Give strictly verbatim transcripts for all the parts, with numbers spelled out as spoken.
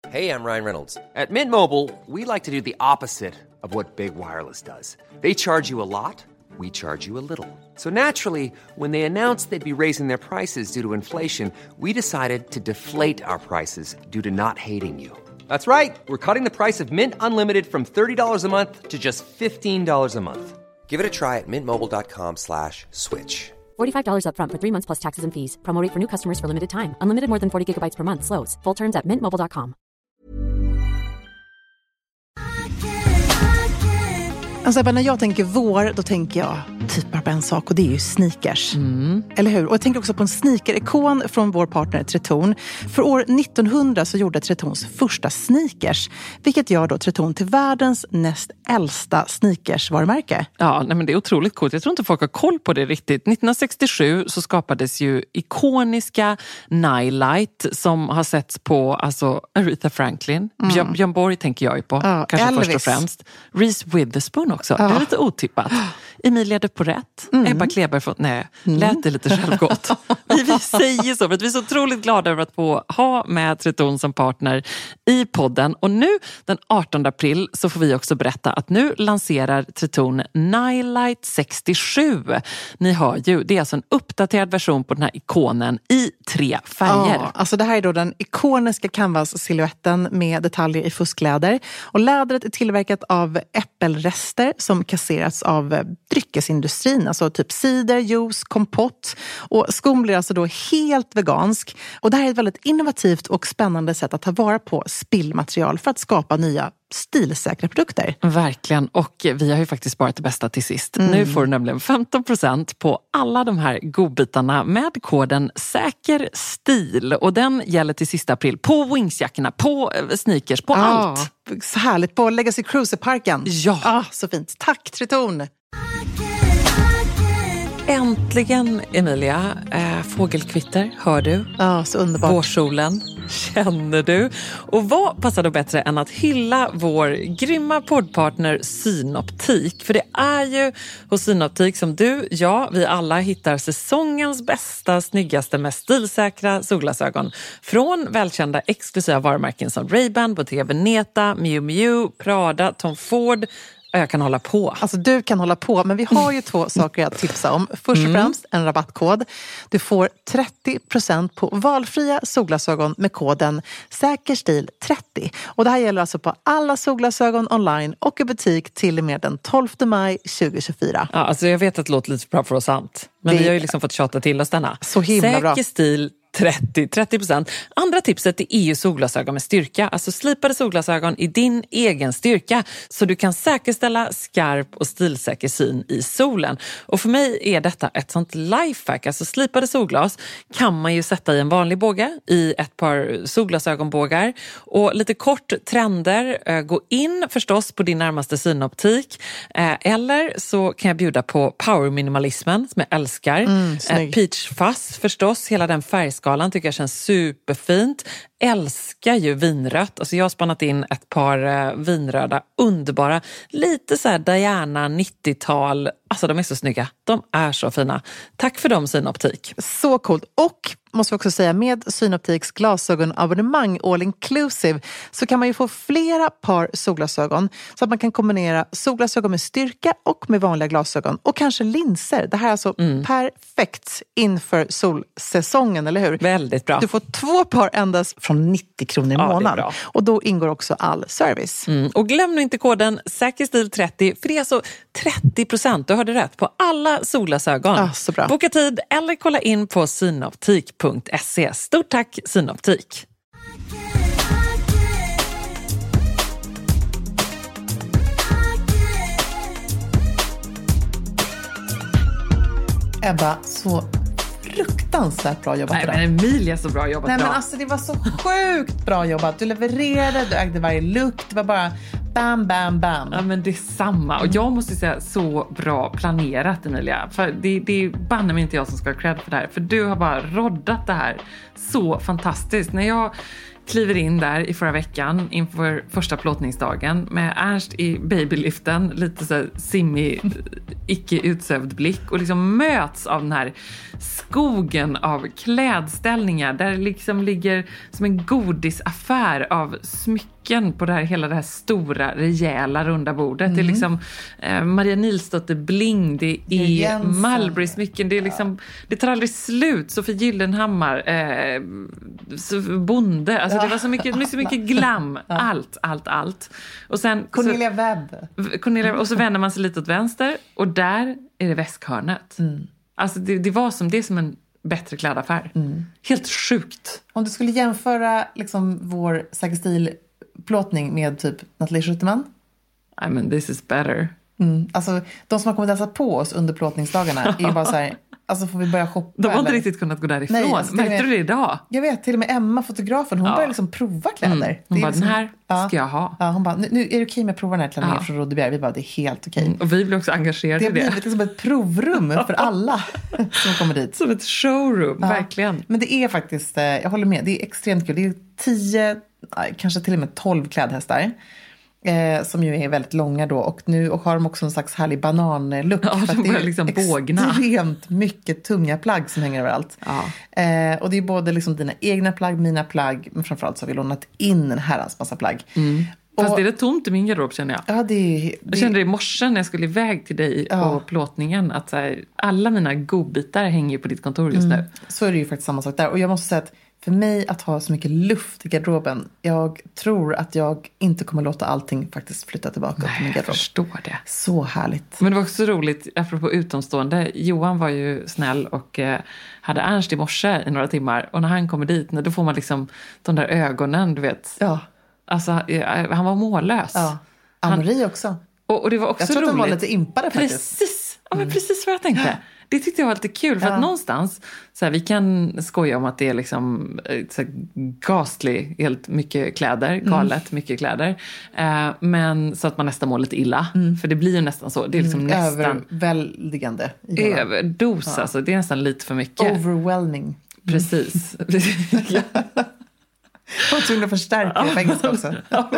Hey, I'm Ryan Reynolds. At Mint Mobile, we like to do the opposite of what Big Wireless does. They charge you a lot, we charge you a little. So naturally, when they announced they'd be raising their prices due to inflation, we decided to deflate our prices due to not hating you. That's right. We're cutting the price of Mint Unlimited from thirty dollars a month to just fifteen dollars a month. Give it a try at mintmobile.com slash switch. forty-five dollars up front for three months plus taxes and fees. Promo rate for new customers for limited time. Unlimited more than forty gigabytes per month. Slows full terms at mint mobile dot com. Alltså när jag tänker vår, då tänker jag typ bara på en sak, och det är ju sneakers. Mm. Eller hur? Och jag tänker också på en sneaker-ikon från vår partner Tretorn. För år nittonhundra så gjorde Tretorns första sneakers, vilket gör då Tretorn till världens näst äldsta sneakers-varumärke. Ja, nej men det är otroligt coolt. Jag tror inte folk har koll på det riktigt. nittonhundrasextiosju så skapades ju ikoniska Nightlight som har setts på alltså Aretha Franklin. Mm. Björn, Björn Borg tänker jag ju på. Ja, kanske Elvis. Först och främst. Reese Witherspoon också. Ja. Det är lite otippat. Emilia de Porrett. Mm. Ebba Kleber. För, nej, mm. lät det lite självgott. vi, vi säger så för att vi är så otroligt glada över att få ha med Tretorn som partner i podden. Och nu den artonde april så får vi också berätta att nu lanserar Tretorn Nightlight sextiosju. Ni hör ju, det är alltså en uppdaterad version på den här ikonen i tre färger. Ja, alltså det här är då den ikoniska canvas-silhuetten med detaljer i fuskläder. Och lädret är tillverkat av äppelrester som kasserats av dryckesindustrin, alltså typ cider, juice, kompott. Och skon blir alltså då helt vegansk. Och det här är ett väldigt innovativt och spännande sätt att ta vara på spillmaterial för att skapa nya stilsäkra produkter. Verkligen, och vi har ju faktiskt sparat det bästa till sist. Mm. Nu får du nämligen femton procent på alla de här godbitarna med koden säker stil. Och den gäller till sista april på Wingsjackorna, på sneakers, på ah, allt. Så härligt, på Legacy Cruiser-parken. Ja. Ah, så fint. Tack Tretorn! Äntligen, Emilia. Äh, fågelkvitter, hör du? Ja, så underbart. Vårsolen, känner du? Och vad passar då bättre än att hylla vår grymma poddpartner Synoptik? För det är ju hos Synoptik som du, ja, vi alla hittar säsongens bästa, snyggaste, mest stilsäkra solglasögon. Från välkända exklusiva varumärken som Ray-Ban, Bottega Veneta, Miu Miu, Prada, Tom Ford. Jag kan hålla på. Alltså du kan hålla på, men vi har ju två saker att tipsa om. Först och främst en rabattkod. Du får trettio procent på valfria solglasögon med koden säkerstil trettio. Och det här gäller alltså på alla solglasögon online och i butik till och med den tolfte maj tjugohundratjugofyra. Ja, alltså jag vet att det låter lite bra för oss sant. Men det... vi har ju liksom fått tjata till oss denna. Så himla bra. Säkerstil trettio, trettio procent. Andra tipset är E U solglasögon med styrka. Alltså slipade solglasögon i din egen styrka. Så du kan säkerställa skarp och stilsäker syn i solen. Och för mig är detta ett sånt lifehack. Alltså slipade solglas kan man ju sätta i en vanlig båge. I ett par solglasögonbågar. Och lite kort trender. Gå in förstås på din närmaste synoptik. Eller så kan jag bjuda på power minimalismen som jag älskar. Mm, Peach Fuzz förstås. Hela den färgskalan tycker jag känns superfint. Älskar ju vinrött. Alltså jag har spannat in ett par eh, vinröda, underbara. Lite så här Diana nittiotal. Alltså de är så snygga. De är så fina. Tack för dem Synoptik. Så coolt. Och måste vi också säga, med Synoptiks glasögonabonnemang all inclusive så kan man ju få flera par solglasögon så att man kan kombinera solglasögon med styrka och med vanliga glasögon och kanske linser. Det här är alltså mm. perfekt inför solsäsongen, eller hur? Väldigt bra. Du får två par endast från nittio kronor i ja, månaden. Och då ingår också all service. Mm. Och glöm nu inte koden säkerstil trettio, för det är alltså trettio procent, du hörde rätt, på alla solglasögon. Ah, så bra. Boka tid eller kolla in på synoptik punkt se. Stort tack Synoptik. Ebba, så fruktansvärt bra jobbat. Nej, men Emilia, så bra jobbat. Nej, bra. men alltså det var så sjukt bra jobbat. Du levererade, du ägde varje look. Det var bara bam, bam, bam. Ja, men det är samma. Och jag måste säga, så bra planerat, Emilia. För det, det är banne mig inte jag som ska ha cred för det här. För du har bara roddat det här så fantastiskt. När jag kliver in där i förra veckan inför första plåtningsdagen med Ernst i babyliften, lite så här simmig, icke utsövd blick och liksom möts av den här skogen av klädställningar där det liksom ligger som en godisaffär av smycken på det här, hela det här stora, rejäla runda bordet. Mm. Det är liksom eh, Maria Nilsdotter bling, det är Malmberg-smycken, det är liksom, det tar aldrig slut. Sofie Gyllenhammar, eh, bonde, alltså det var så mycket, så mycket glam, allt, allt, allt. Och sen Cornelia Webb. Cornelia, och så vänder man sig lite åt vänster och där är det väskhörnet. Mm. Alltså det, det var som, det är som en bättre klädaffär. Mm. Helt sjukt. Om du skulle jämföra liksom vår Säkerstil-plåtning med typ Nathalie Schuterman? I mean, this is better. Mm. Alltså, de som har kommit att hälsa på oss under plåtningsdagarna är ju bara så här, alltså får vi börja shoppa? De har eller? inte riktigt kunnat gå därifrån. Nej, alltså, märkte med, du det idag? Jag vet, till och med Emma, fotografen, hon ja. börjar liksom prova kläder. Mm. Hon det bara, liksom, den här ska jag ha. Ja, hon bara, nu, nu är det okej med att prova den här klänningen ja. från Rodebjerg. Vi bara, det är helt okej. Mm. Och vi blir också engagerade i det. Det har blivit liksom ett provrum för alla som kommer dit. Som ett showroom, ja. verkligen. Men det är faktiskt, jag håller med, det är extremt kul. Det är tio, kanske till och med tolv klädhästar. Eh, som ju är väldigt långa då. Och nu och har de också en slags härlig bananlook. Ja, för de det är liksom bågna. Extremt mycket tunga plagg som hänger överallt. Ja. Eh, och det är både liksom dina egna plagg, mina plagg. Men framförallt så har vi lånat in en herrans massa plagg. Mm. Fast och, det är det tomt i min garderob, känner jag. Ja, det, det, jag kände det i morse när jag skulle iväg till dig ja. på plåtningen. Att så här, alla mina godbitar hänger på ditt kontor just mm. nu. Så är det ju faktiskt samma sak där. Och jag måste säga att för mig att ha så mycket luft i garderoben, jag tror att jag inte kommer låta allting faktiskt flytta tillbaka Nej, till min garderob. Jag förstår det. Så härligt. Men det var också roligt, apropå utomstående. Johan var ju snäll och eh, hade Ernst i morse i några timmar. Och när han kommer dit, då får man liksom de där ögonen, du vet. Ja. Alltså, eh, han var mållös. Ja. Ann-Marie också. Och, och det var också jag tror roligt. att de var lite impade faktiskt. Precis, ja, men precis vad jag tänkte. Det tyckte jag var lite kul, för ja. att någonstans, så här, vi kan skoja om att det är liksom så här, ghastly, helt mycket kläder, galet mm. mycket kläder. Eh, men så att man nästan mår lite illa, mm. för det blir ju nästan så. Det är liksom mm. nästan... Överväldigande. Överdos, ja. alltså. Det är nästan lite för mycket. Overwhelming. Mm. Precis. Jag var tvungen att förstärka det på engelska också.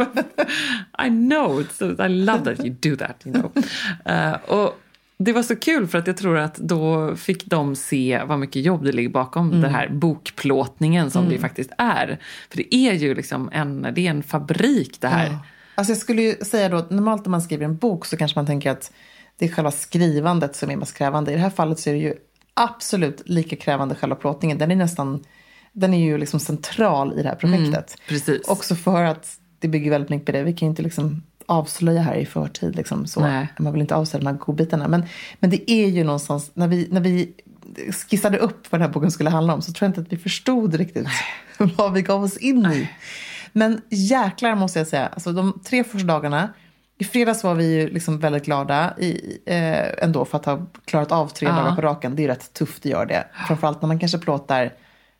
I know, I love that you do that, you know. Uh, och det var så kul för att jag tror att då fick de se vad mycket jobb det ligger bakom mm. den här bokplåtningen som mm. det faktiskt är. För det är ju liksom en, det är en fabrik det här. Ja. Alltså jag skulle ju säga då att normalt när man skriver en bok så kanske man tänker att det är själva skrivandet som är mest krävande. I det här fallet så är det ju absolut lika krävande själva plåtningen. Den är nästan, den är ju liksom central i det här projektet. Mm, precis. Också för att det bygger väldigt mycket på det. Vi kan ju inte liksom avslöja här i förtid liksom så. Nej. Man vill inte avslöja de här godbitarna. Men, men det är ju någonstans, när vi, när vi skissade upp vad den här boken skulle handla om, så tror jag inte att vi förstod riktigt Nej. vad vi gav oss in i. Men jäklar måste jag säga, alltså de tre första dagarna, i fredags var vi ju liksom väldigt glada i, eh, ändå för att ha klarat av tre ja. dagar på raken. Det är ju rätt tufft att göra det. Framförallt när man kanske plåtar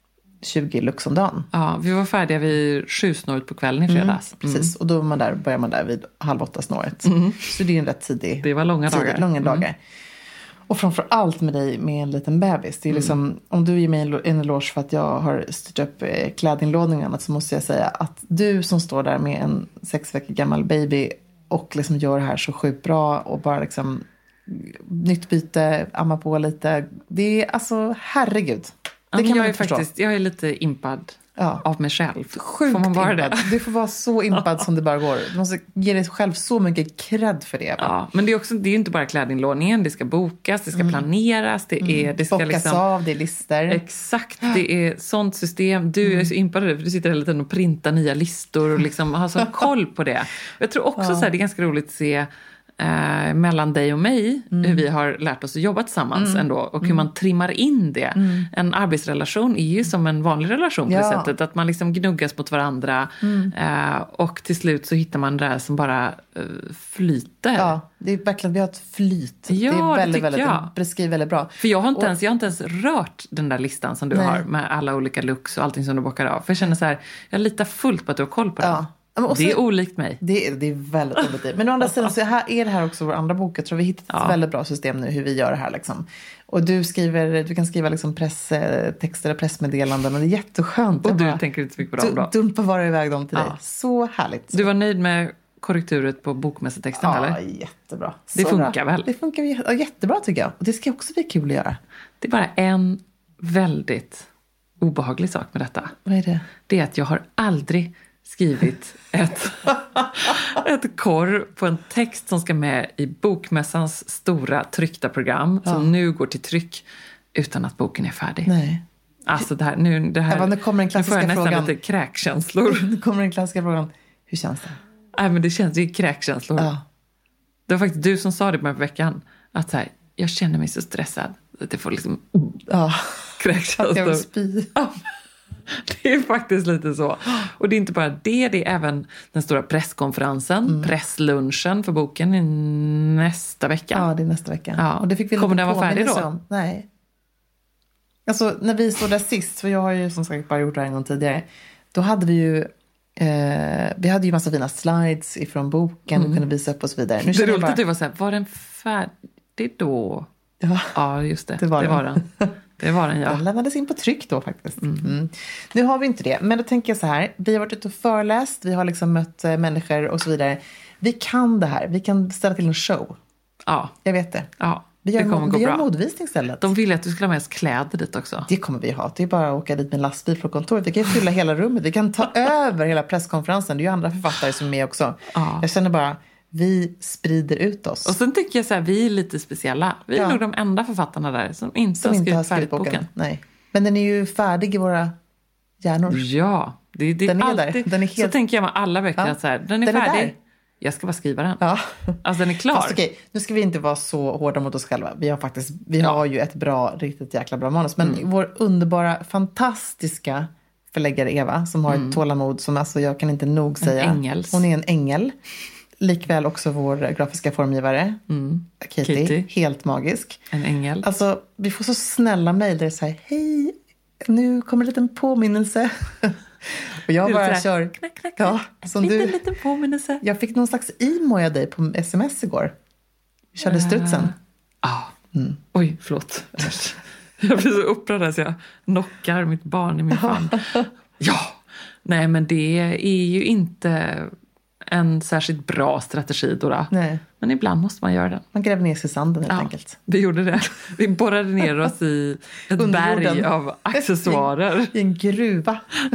tjugo lux om dagen. Ja, vi var färdiga vid sju snåret på kvällen i fredags. Mm, precis, mm. och då var man där, börjar man där vid halv åtta snåret. Mm. Så det är en rätt tidig. Det var långa tidig, dagar. Långa mm. dagar. Och framförallt med dig med en liten bebis. Det är liksom, mm. om du ger mig en eloge för att jag har styrt upp klädinlådningarna, så måste jag säga att du som står där med en sex veckor gammal baby och liksom gör det här så sjukt bra och bara liksom nytt byte, amma på lite. Det är alltså, herregud. Det ja, kan jag, är faktiskt, jag är lite impad ja. av mig själv. Sjukt får man vara impad. det? Du får vara så impad som det bara går. Du måste ge dig själv så mycket cred för det. Ja, men det är också, det är ju inte bara klädinlåningen. Det ska bokas, det ska mm. planeras. Det, är, det ska Bockas liksom, av, det är lister. Exakt, det är sånt system. Du mm. är så impad av det, för du sitter hela tiden och printar nya listor och liksom har så koll på det. Jag tror också ja. så här, det är ganska roligt att se Eh, mellan dig och mig, mm. hur vi har lärt oss att jobba tillsammans mm. ändå, och hur mm. man trimmar in det. Mm. En arbetsrelation är ju som en vanlig relation på ja. det sättet, att man liksom gnuggas mot varandra mm. eh, och till slut så hittar man det där som bara eh, flyter. Ja, det är verkligen, vi har ett flyt. Ja, det är väldigt, det väldigt, jag. beskriver väldigt bra. För jag har, inte och, ens, jag har inte ens rört den där listan som du nej. har med alla olika looks och allting som du bockar av. För jag känner så här, jag litar fullt på att du har koll på det. Ja. Men också, det är olikt mig. Det är, det är väldigt olikt. Men å andra sidan så här, är det här också vår andra bok. Jag tror vi har hittat ja. ett väldigt bra system nu hur vi gör det här. Liksom. Och du skriver, du kan skriva liksom presstexter och pressmeddelanden. Och det är jätteskönt. Och du bara, tänker inte så mycket på dem då? Dumpa bara iväg dem till ja. dig. Så härligt. Du var nöjd med korrekturet på bokmässetexten, ja, eller? Ja, jättebra. Det så funkar bra. väl? Det funkar ja, jättebra tycker jag. Och det ska också bli kul att göra. Det är bara en väldigt obehaglig sak med detta. Vad är det? Det är att jag har aldrig skrivit ett, ett korr på en text som ska med i Bokmässans stora tryckta program ja. som nu går till tryck utan att boken är färdig. Nej. Alltså det här, nu, det här, ja, nu kommer den klassiska nu får jag nästan frågan. lite kräkkänslor. Nu kommer den klassiska frågan. Hur känns det? Nej, men det känns ju kräkkänslor. Ja. Det var faktiskt du som sa det på veckan. Att så här, jag känner mig så stressad. Att det får liksom ja. kräkkänslor. Att jag vill spy. Ja. Det är faktiskt lite så. Och det är inte bara det, det är även den stora presskonferensen, mm. presslunchen för boken i nästa vecka. Ja, det är nästa vecka. Ja. Och det fick vi Kommer den vara färdig då? Om. Nej. Alltså, när vi stod där sist, för jag har ju som sagt bara gjort det här en gång tidigare, då hade vi ju eh, vi hade ju massa fina slides ifrån boken, mm. vi kunde visa upp och så vidare. Nu det är roligt bara... att du var så här, var den färdig då? Ja, ja just det. Det var det den. Var den. Det var den, ja. Den lämnades in på tryck då faktiskt. Mm. Mm. Nu har vi inte det. Men då tänker jag så här. Vi har varit ute och föreläst. Vi har liksom mött äh, människor och så vidare. Vi kan det här. Vi kan ställa till en show. Ja. Jag vet det. Ja, vi gör, det kommer vi gå gör bra. en modvisning istället. De vill att du skulle ha med oss kläder dit också. Det kommer vi ha. Det är bara att åka dit med en lastbil på kontoret. Vi kan fylla hela rummet. Vi kan ta över hela presskonferensen. Det är ju andra författare som är med också. Ja. Jag känner bara... Vi sprider ut oss. Och sen tycker jag så här, vi är lite speciella. Vi är ja. nog de enda författarna där som inte, som har, skrivit inte har skrivit boken. boken. Nej. Men den är ju färdig i våra hjärnor. Ja, det, det den är alltid, där. Den är helt... Så tänker jag med alla böcker ja. att så här, den är den färdig. Är där. Jag ska bara skriva den. Ja. Alltså den är klar. Fast okej, nu ska vi inte vara så hårda mot oss själva. Vi har faktiskt, vi ja. har ju ett bra, riktigt jäkla bra manus. Men mm. vår underbara, fantastiska förläggare Eva, som har mm. ett tålamod som alltså jag kan inte nog säga. En ängels. Hon är en ängel. Likväl också vår grafiska formgivare, mm. Katie, Katie, helt magisk. En ängel. Alltså, vi får så snälla mejl där det säger, hej, nu kommer en liten påminnelse. Och jag bara sådär, kör... Knack, knack, ja, som en liten, du, liten påminnelse. Jag fick någon slags emo av dig på sms igår. Vi körde uh, strutsen. Ja. Uh, mm. Oj, förlåt. Jag blir så upprörd så jag knockar mitt barn i min famn. Ja, nej men det är ju inte... en särskilt bra strategi då, då. Nej. Men ibland måste man göra det. Man gräver ner sig i sanden helt ja, enkelt. Vi gjorde det. Vi borrade ner oss i ett berg av accessoarer. I en gruva.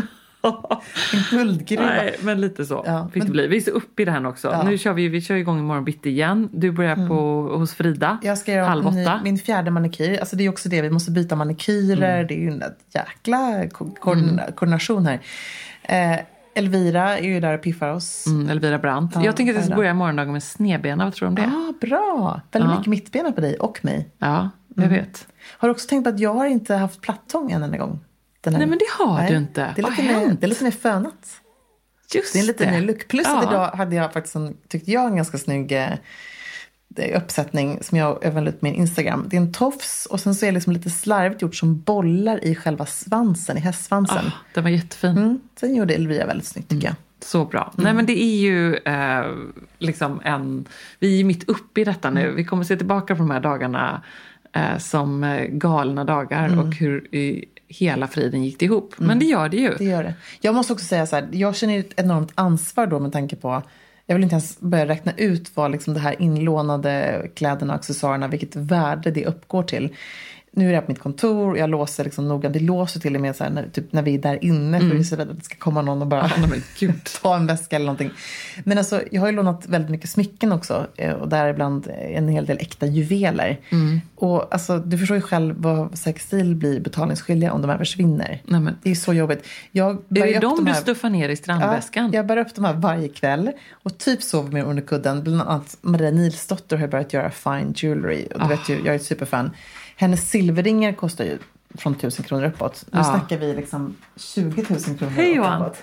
En guldgruva. Nej, men lite så ja, fick men... det bli. Vi är så uppe i det här också. Ja. Nu kör vi, vi kör igång imorgon bitti igen. Du börjar mm. på, hos Frida. Jag ska göra halv åtta. Min fjärde manikyr. Alltså det är också det. Vi måste byta manikyrer. Mm. Det är ju en jäkla ko- koordina- mm. koordination här. Eh, Elvira är ju där och piffar oss. Mm, Elvira Brandt. Ja, jag tänker att jag ska börja morgondagen med snedbena. Vad tror du om det? Ja, ah, bra. Väldigt ja. mycket mittbena på dig och mig. Ja, jag mm. vet. Har du också tänkt på att jag har inte haft plattång än en gång? Den här... Nej, men det har Nej. du inte. Det är, lite mer, det är lite mer fönat. Just det är lite det. mer look. Plus ja. att idag hade jag faktiskt en, tyckte jag en ganska snygg eh, uppsättning som jag överlade ut med min Instagram. Det är en tofs och sen så är det liksom lite slarvigt gjort som bollar i själva svansen, i hästsvansen. Ah, den var jättefin. Mm. Sen gjorde Elvira väldigt snyggt tycker jag. Så bra. Mm. Nej men det är ju eh, liksom en... Vi är mitt uppe i detta nu. Mm. Vi kommer se tillbaka på de här dagarna eh, som galna dagar mm. och hur i hela friden gick det ihop. Mm. Men det gör det ju. Det gör det. Jag måste också säga så här, jag känner ett enormt ansvar då med tanke på... Jag vill inte ens börja räkna ut vad liksom det här inlånade kläderna och accessoarerna, vilket värde det uppgår till. Nu är jag på mitt kontor, jag låser liksom noga. Det låser till och med så här, när, typ, när vi är där inne. Mm. För vi är så rädda att det ska komma någon och bara oh, men Gud. ta en väska eller någonting. Men alltså, jag har ju lånat väldigt mycket smycken också. Och där ibland en hel del äkta juveler. Mm. Och alltså, du förstår ju själv vad Sextil blir betalningsskyldiga om de här försvinner. Nej, men. Det är så jobbigt. Jag är det de, de du stuffar ner i strandväskan? Ja, jag bär upp de här varje kväll. Och typ sover med under kudden. Bland annat Maria Nilsdotter har börjat göra fine jewelry. Och du oh. vet ju, jag är ett superfan. Hennes silverringar kostar ju från tusen kronor uppåt. Nu ja. snackar vi liksom tjugo tusen kronor Hej Johan! Uppåt.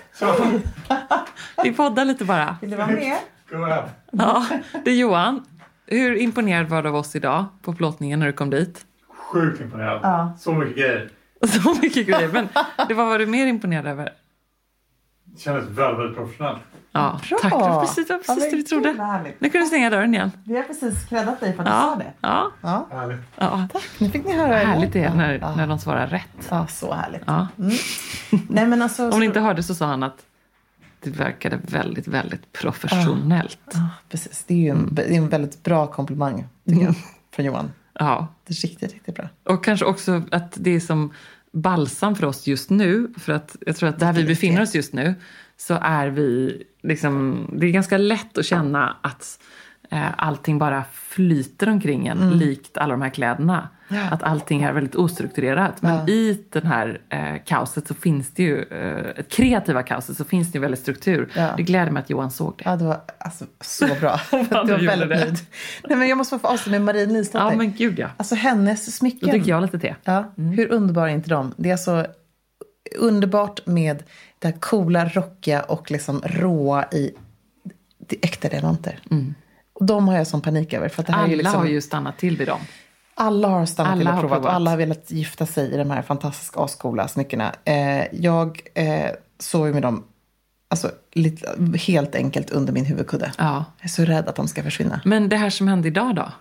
Vi poddar lite bara. Vill du vara med? Go ahead. Ja, det är Johan. Hur imponerad var du av oss idag på plåtningen när du kom dit? Sjukt imponerad. Ja. Så mycket grejer. Så mycket grejer. Men det var, var du mer imponerad över? Det kändes väldigt, väldigt professionellt. Ja, Bra. tack. Det var precis, det var precis Ja, det vi trodde. gud, vad härligt. Nu kan du stänga dörren igen. Vi har precis kreddat dig för att Ja, du sa det. ja. Ja. Härligt. Ja. Tack, nu fick ni höra. Härligt det är när, ja. när de svarar rätt. Ja, så härligt. Ja. Mm. Nej, men alltså, Om ni inte hörde så sa han att det verkade väldigt, väldigt professionellt. Ja, precis. Det är ju en, det är en väldigt bra komplimang, tycker jag, från Johan. Ja. Det är riktigt, riktigt bra. Och kanske också att det är som balsam för oss just nu. För att jag tror att där vi befinner oss just nu så är vi liksom, det är ganska lätt att känna att eh, allting bara flyter omkring en, mm. likt alla de här kläderna. Ja. Att allting är väldigt ostrukturerat. Men ja. i den här eh, kaoset så finns det ju, eh, ett kreativa kaoset så finns det ju väldigt struktur. Ja. Det gläder mig att Johan såg det. Ja, det var alltså, så bra. Det var väldigt nöjd. Nej, men jag måste få avsluta med Marie Nilsdotter. Ja, men gud ja. Alltså hennes smycken. Då dricker jag lite te. Ja, mm. Hur underbar är inte de? Det är så underbart med det här coola, rockiga och liksom råa i det äkta diamanter. Mm. Och de har jag som panik över. För att det här alla är ju liksom, har ju stannat till vid dem. Alla har stannat alla till och har provat. provat. Och alla har velat gifta sig i de här fantastiska ascoola smyckena. Eh, jag eh, såg ju med dem alltså, lite, helt enkelt under min huvudkudde. Ja. Jag är så rädd att de ska försvinna. Men det här som hände idag då?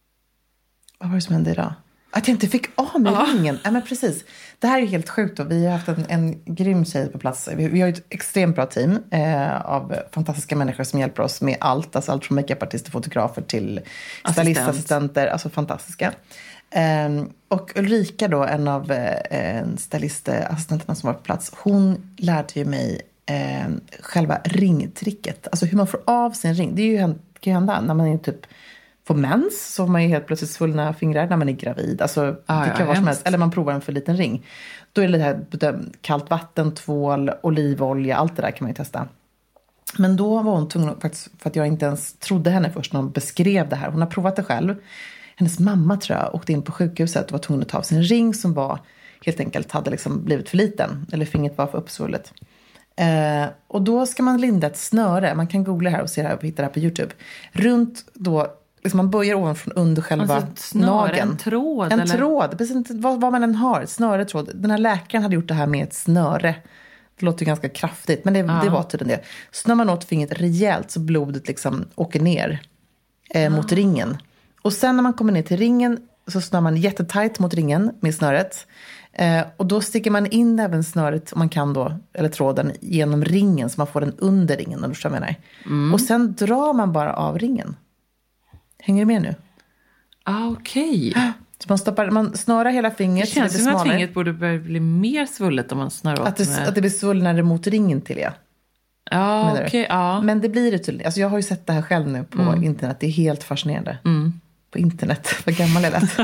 Vad var det som hände idag? Att jag inte fick av med ja. ringen. Ja, men precis. Det här är helt sjukt. Då. Vi har haft en, en grym tjej på plats. Vi, vi har ett extremt bra team eh, av fantastiska människor som hjälper oss med allt. Alltså allt från makeupartister, fotografer till stylistassistenter. Alltså fantastiska. Eh, och Ulrika då, en av eh, stylistassistenterna som var på plats. Hon lärde ju mig eh, själva ringtricket. Alltså hur man får av sin ring. Det är ju, kan ju hända när man är typ... får mens så får man ju helt plötsligt svullna fingrar när man är gravid. Alltså, ah, det kan ja, vara som helst. Eller man provar en för liten ring. Då är det lite här kallt vatten, tvål, olivolja, allt det där kan man ju testa. Men då var hon tvungen, faktiskt, för att jag inte ens trodde henne först när hon beskrev det här. Hon har provat det själv. Hennes mamma tror jag åkte in på sjukhuset och var tvungen att ta av sin ring som var helt enkelt hade liksom blivit för liten. Eller fingret var för uppsvullet. Eh, och då ska man linda ett snöre. Man kan googla här och se det här och hitta det här på YouTube. Runt då... Liksom man börjar ovanifrån under själva alltså snöre, nageln. En tråd? En eller? tråd, precis vad, vad man än har. Snöre, tråd. Den här läkaren hade gjort det här med ett snöre. Det låter ganska kraftigt, men det, ja. det var tydligen det. Snör man åt fingret rejält så blodet liksom åker ner eh, ja. mot ringen. Och sen när man kommer ner till ringen så snör man jättetajt mot ringen med snöret. Eh, och då sticker man in även snöret, om man kan då, eller tråden, genom ringen så man får den under ringen, om du förstår vad jag menar. Mm. Och sen drar man bara av ringen. Hänger du med nu? Ah, okej. Okay. Så man, stoppar, man snörar hela fingret. Det känns det som att fingret borde bli mer svullet om man snör åt att det, med... att det blir svullnare mot ringen till, ja. Ja, okej. Okay, ja. Men det blir det tydligen. Alltså jag har ju sett det här själv nu på mm. internet. Det är helt fascinerande. Mm. På internet. Vad gammal jag lät.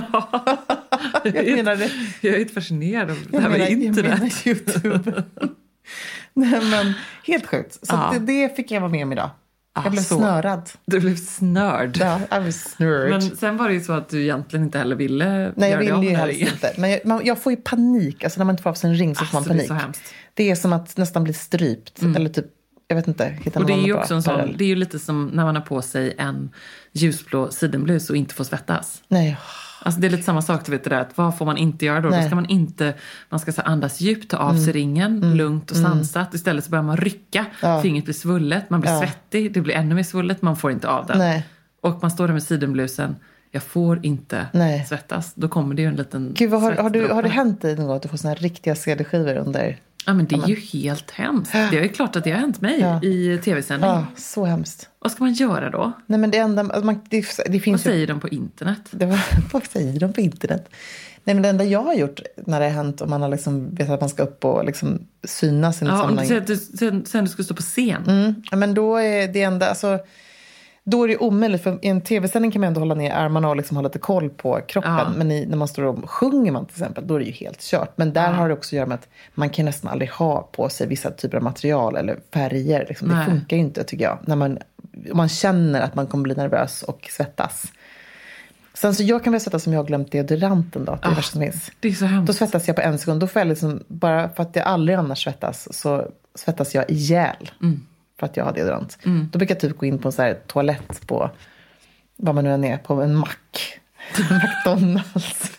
jag menar det. Jag är inte fascinerad av det här med internet. Jag menar YouTube. Nej, men helt sjukt. Så ja. det, det fick jag vara med om idag. Jag ah, blev så. snörad. Du blev snörd. Ja, jag blev snörd. Men sen var det ju så att du egentligen inte heller ville Nej, jag göra ville ju helst inte. Men jag, man, jag får ju panik. Alltså när man inte får av sig en ring så får alltså, man panik. Det är så hemskt. Det är som att nästan bli strypt. Mm. Eller typ, jag vet inte. Och det är ju också en sån, det är ju lite som när man har på sig en ljusblå sidenblus och inte får svettas. Nej. Alltså det är lite samma sak, du vet det där, att vad får man inte göra då? Nej. Då ska man inte, man ska så andas djupt, ta av sig mm. ringen, mm. lugnt och sansat. Mm. Istället så börjar man rycka, ja. fingret blir svullet, man blir ja. svettig, det blir ännu mer svullet, man får inte av den. Nej. Och man står där med sidenblusen, jag får inte Nej. svettas. Då kommer det ju en liten Gud, vad har, har, du, har det hänt dig någon gång att du får såna här riktiga C D-skivor under... Ja, men det är ju helt hemskt. Det är ju klart att det har hänt mig ja. i tv-sändning. Ja, så hemskt. Vad ska man göra då? Nej, men det enda... Alltså man, det, det finns vad ju, säger de på internet? Det var, vad säger de på internet? Nej, men det enda jag har gjort när det har hänt och man har liksom vet att man ska upp och liksom synas i något ja, sammanhang. Ja, om du säger att du, sen, sen du ska stå på scen. Mm, ja, men då är det enda... Alltså, då är det omöjligt, för i en tv-sändning kan man ändå hålla ner armarna och liksom ha lite koll på kroppen. Ja. Men i, när man står och sjunger man till exempel, då är det ju helt kört. Men där ja. har det också att göra med att man kan nästan aldrig ha på sig vissa typer av material eller färger. Liksom. Det funkar ju inte, tycker jag. När man, man känner att man kommer bli nervös och svettas. Sen så jag kan väl svettas som jag har glömt deodoranten då. Det är, oh, som finns. Det är så hemskt. Då svettas jag på en sekund. Då får jag liksom, bara för att jag aldrig annars svettas så svettas jag ihjäl. Mm. För att jag har deodorant. Mm. Då brukar jag typ gå in på en så här toalett på vad man nu än är, på en mack. McDonalds.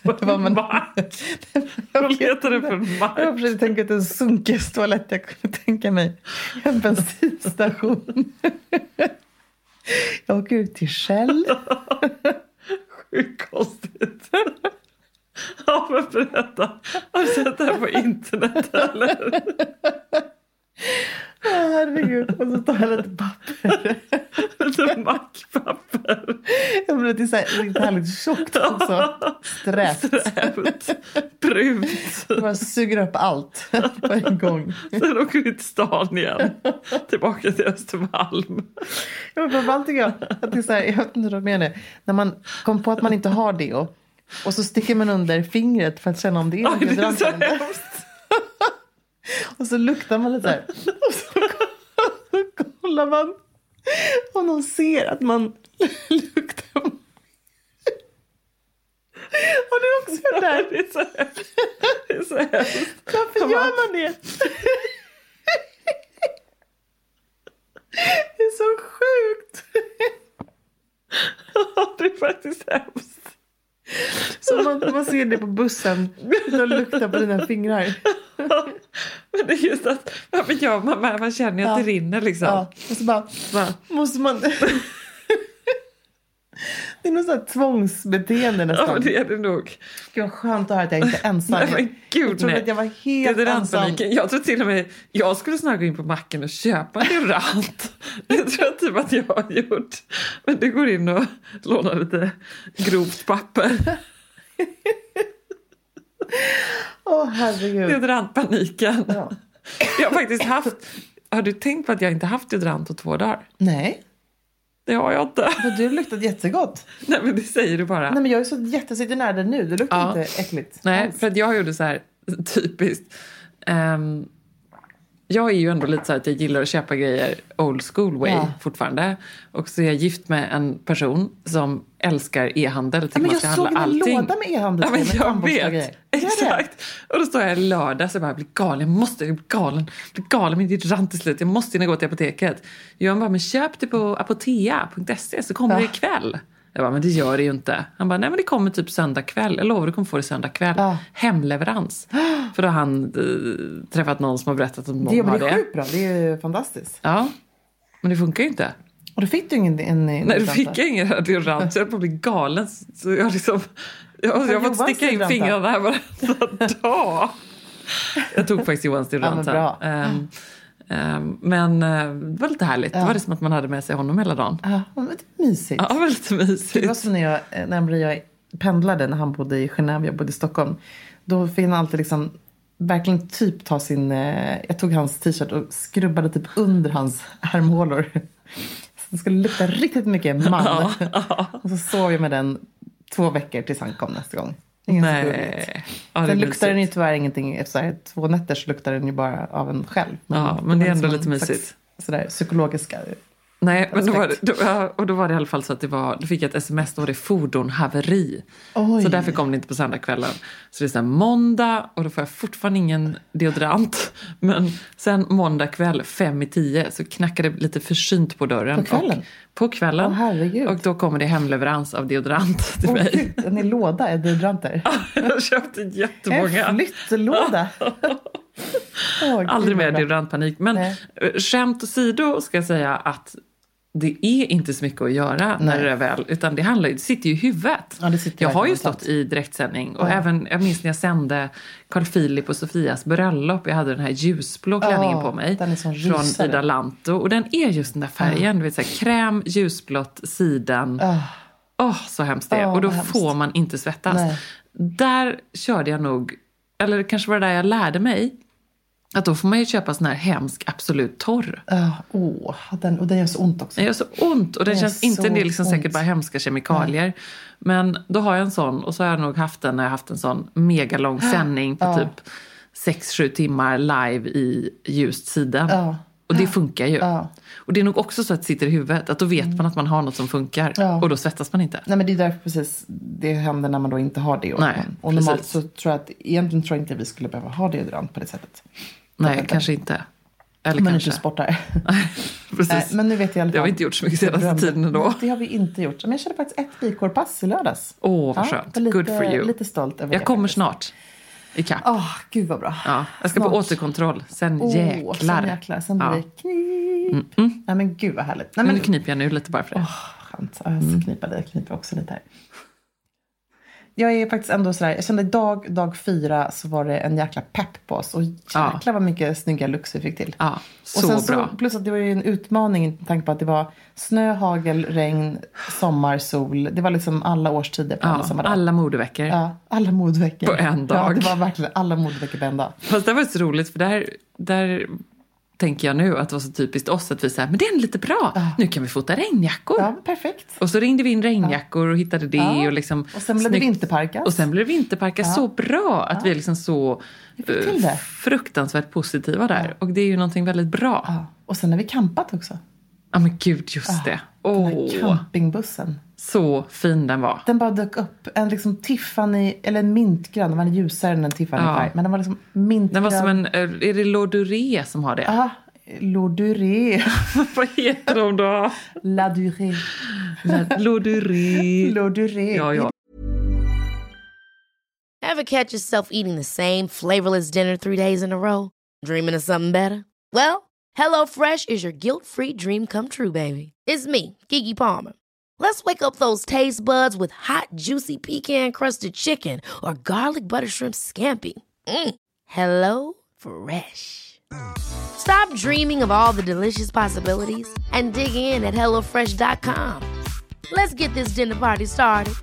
på en man... mack. Jag letade för en mack. Jag försökte tänka ut en sunkestoalett. Jag kunde tänka mig en bensinstation. Jag åker ut till Shell. Sjukt konstigt. Ja, men berätta. Har du sett det här på internet eller? Åh, herregud. Och så tar jag lite papper. Lite mackpapper. Jag menar, det är så här, lite härligt tjockt också. Strävt. Strävt. Brunt. Jag bara suger upp allt på en gång. Sen åker vi till stan igen. Tillbaka till Östermalm. Ja, men framförallt tycker jag att det är så här, jag vet inte vad jag menar. När man kom på att man inte har det och, och så sticker man under fingret för att känna om det är något. Oj, det är så hemskt. Och så luktar man lite så här. Och så, så kollar man. Och någon ser att man luktar. Och det är också där. Det är så hemskt. Det är så hemskt. Varför gör man det? Det är så sjukt. Det är faktiskt hemskt. Så man, man ser det på bussen. Och luktar på dina fingrar. Men det är just att varför gör man, man, man känner ju att Ja. det rinner liksom. Ja, och så bara, Va? måste man... Det är något sånt här tvångsbeteende nästan. Ja, men det är det nog. Gud vad skönt att höra att jag inte är ensam. Nej, men gud, jag trodde nej. att jag var helt det är ensam. paniken. Jag tror till och med jag skulle snart gå in på macken och köpa en deodorant. Det tror jag typ att jag har gjort. Men det går in och lånar lite grovt papper. Åh, herregud. Deodorantpaniken. Ja. Jag har faktiskt haft... Har du tänkt på att jag inte haft deodorant på två dagar? Nej, Det har jag inte. men du luktat jättegott. Nej, men det säger du bara. Nej, men jag är så jättesitter nära dig nu. Det luktar Ja. inte äckligt. Nej, alls. för att jag gjorde så här typiskt. Um, jag är ju ändå lite så här att jag gillar att köpa grejer old school way Ja. fortfarande. Och så är jag gift med en person som älskar e-handel. Ja, men man jag ska såg handla en allting. låda med e-handel. Ja, men med jag tandborstar och vet. grejer. Gör det? Exakt. Och då står jag i lördag så jag bara blir galen. Jag måste bli galen. Jag blir galen med deodorant till slut. Jag måste hinna gå till apoteket. Jag bara, men köp det på apotea punkt se så kommer Ja. det ikväll. Jag bara, men det gör det ju inte. Han bara, nej men det kommer typ söndag kväll. Jag lovar, du kommer få det söndag kväll. Ja. Hemleverans. För då har han äh, träffat någon som har berättat att de Det, har men det är det. sjukt bra. Det är fantastiskt. Ja, men det funkar ju inte. Och då fick du ingen en, en Nej, då fick jag ingen deodorant. Så jag höll på att bli galen. Så jag liksom... Jag, jag har fått sticka in Johans fingrarna här varenda dag. Jag tog faktiskt Johans deodorant. Ja, um, um, men uh, det var lite härligt. Ja. Det var det som att man hade med sig honom hela dagen. Ja, men det är mysigt. Ja, det var lite mysigt. Det var som när jag, när Maria pendlade, när han bodde i Genève, jag bodde i Stockholm. Då fick han alltid liksom verkligen typ ta sin... Eh, jag tog hans t-shirt och skrubbade typ under hans armhålor. Så det skulle lukta riktigt mycket man. Ja, ja. Och så sov jag med den två veckor tills han kom nästa gång. Ingen så gulligt. Nej. Ja, det är Sen luktar den ju mysigt. tyvärr ingenting. Efter så här, två nätter så luktar den ju bara av en själv. Ja, men det är var ändå som lite en mysigt. slags Sådär psykologiska... Nej, men då var, det, Respekt. då, ja, och då var det i alla fall så att det var, då fick jag ett sms, då var det fordonhaveri. Oj. Så därför kom det inte på söndagskvällen. Så det är så här måndag och då får jag fortfarande ingen deodorant. Men sen måndag kväll, fem i tio, så knackade det lite försynt på dörren. På kvällen? Och, på kvällen. Åh, herregud. Och då kommer det hemleverans av deodorant till Åh, mig. gud, en i låda är deodoranter. Jag köpte jättemånga. En flyttlåda. Åh, Aldrig gud, mer vad bra. deodorantpanik. Men Nej. eh, skämt åsido ska jag säga att det är inte så mycket att göra när Nej. det är väl. Utan det handlar det sitter ju i huvudet. Ja, det sitter jag har ju verkligen stått i direktsändning. Och Ja. även, jag minns när jag sände Carl Philip och Sofias bröllop. Jag hade den här ljusblå klänningen Ja, på mig. den är sån från rysare. Ida Lanto. Och den är just den där färgen. Du vet, så här, kräm, ljusblått, siden. Ah, Åh, så hemskt det är. Åh, och då vad hemskt. får man inte svettas. Nej. Där körde jag nog, eller det kanske var det där jag lärde mig, att då får man ju köpa sån här hemsk Absolut torr. ah, åh, den, och den gör så ont också. Den gör så ont och den Det känns gör inte, så det är liksom ont. säkert bara hemska kemikalier. Men då har jag en sån och så har jag nog haft den när jag haft en sån megalång sändning på Ja. typ sex sju timmar live i just siden. Ja. Och det funkar ju. Ja. Och det är nog också så att det sitter i huvudet, att då vet man att man har något som funkar. Ja. Och då svettas man inte. Nej, men det är därför precis det händer när man då inte har det. Nej, och normalt precis. så tror jag att egentligen tror jag inte vi skulle behöva ha deodorant på det sättet. Nej, Därför- kanske inte. Eller man kanske. inte sportar. Precis. Nej, men nu vet jag i alla fall. Det har vi inte gjort så mycket senaste tiden ändå. Det har vi inte gjort. Men jag körde faktiskt ett bikårpass i lördags. Åh, vad ja, skönt. lite, Good for you. Lite stolt över jag det. kommer faktiskt. snart. I kapp. Åh, oh, gud vad bra. Ja, jag ska snart. på återkontroll. Sen oh, jäklar. Sen jäklar. Sen blir ja. det knip. Mm, mm. Nej men gud vad härligt. Nej, men men nu kniper jag nu lite bara för det. Åh, oh, skönt. Ja, jag ska mm. knipa dig. Jag kniper också lite här. Jag är faktiskt ändå sådär, jag kände dag, dag fyra så var det en jäkla pepp på oss. Och jäklar ja. vad mycket snygga looks vi fick till. Ja, så och sen bra. Så, plus att det var ju en utmaning med tanke på att det var snö, hagel, regn, sommar, sol. Det var liksom alla årstider på ja, en samma dag. alla modeveckor. Ja, alla modeveckor. På en dag. Ja, det var verkligen alla modeveckor på en dag. Fast det var så roligt för där, där tänker jag nu att det var så typiskt oss att vi säger men det är lite bra. Ja. Nu kan vi fota regnjackor. Ja, perfekt. Och så ringde vi in regnjackor och hittade det. Ja. Och, liksom och sen blev det vinterparkas. Och sen blev det vinterparkas. Ja. Så bra att ja. vi är liksom så uh, fruktansvärt positiva där. Ja. Och det är ju någonting väldigt bra. Ja. Och sen har vi campat också. Ja men gud, just ja. det. Den här campingbussen. Så fin den var. Den bara dök upp. En liksom Tiffany, eller en mintgrön. Den var ljusare än en Tiffany-färg. Ja. Men den var liksom mintgrön. Den var som en, är det L'Orduré som har det? Ja, L'Orduré. Vad heter de då? La Durée. L'Orduré. L'Orduré. Ja, ja. Ever catch yourself eating the same flavorless dinner three days in a row? Dreaming of something better? Well, HelloFresh is your guilt-free dream come true, baby. It's me, Keke Palmer. Let's wake up those taste buds with hot, juicy pecan-crusted chicken or garlic butter shrimp scampi. Mm. Hello Fresh. Stop dreaming of all the delicious possibilities and dig in at hello fresh dot com. Let's get this dinner party started.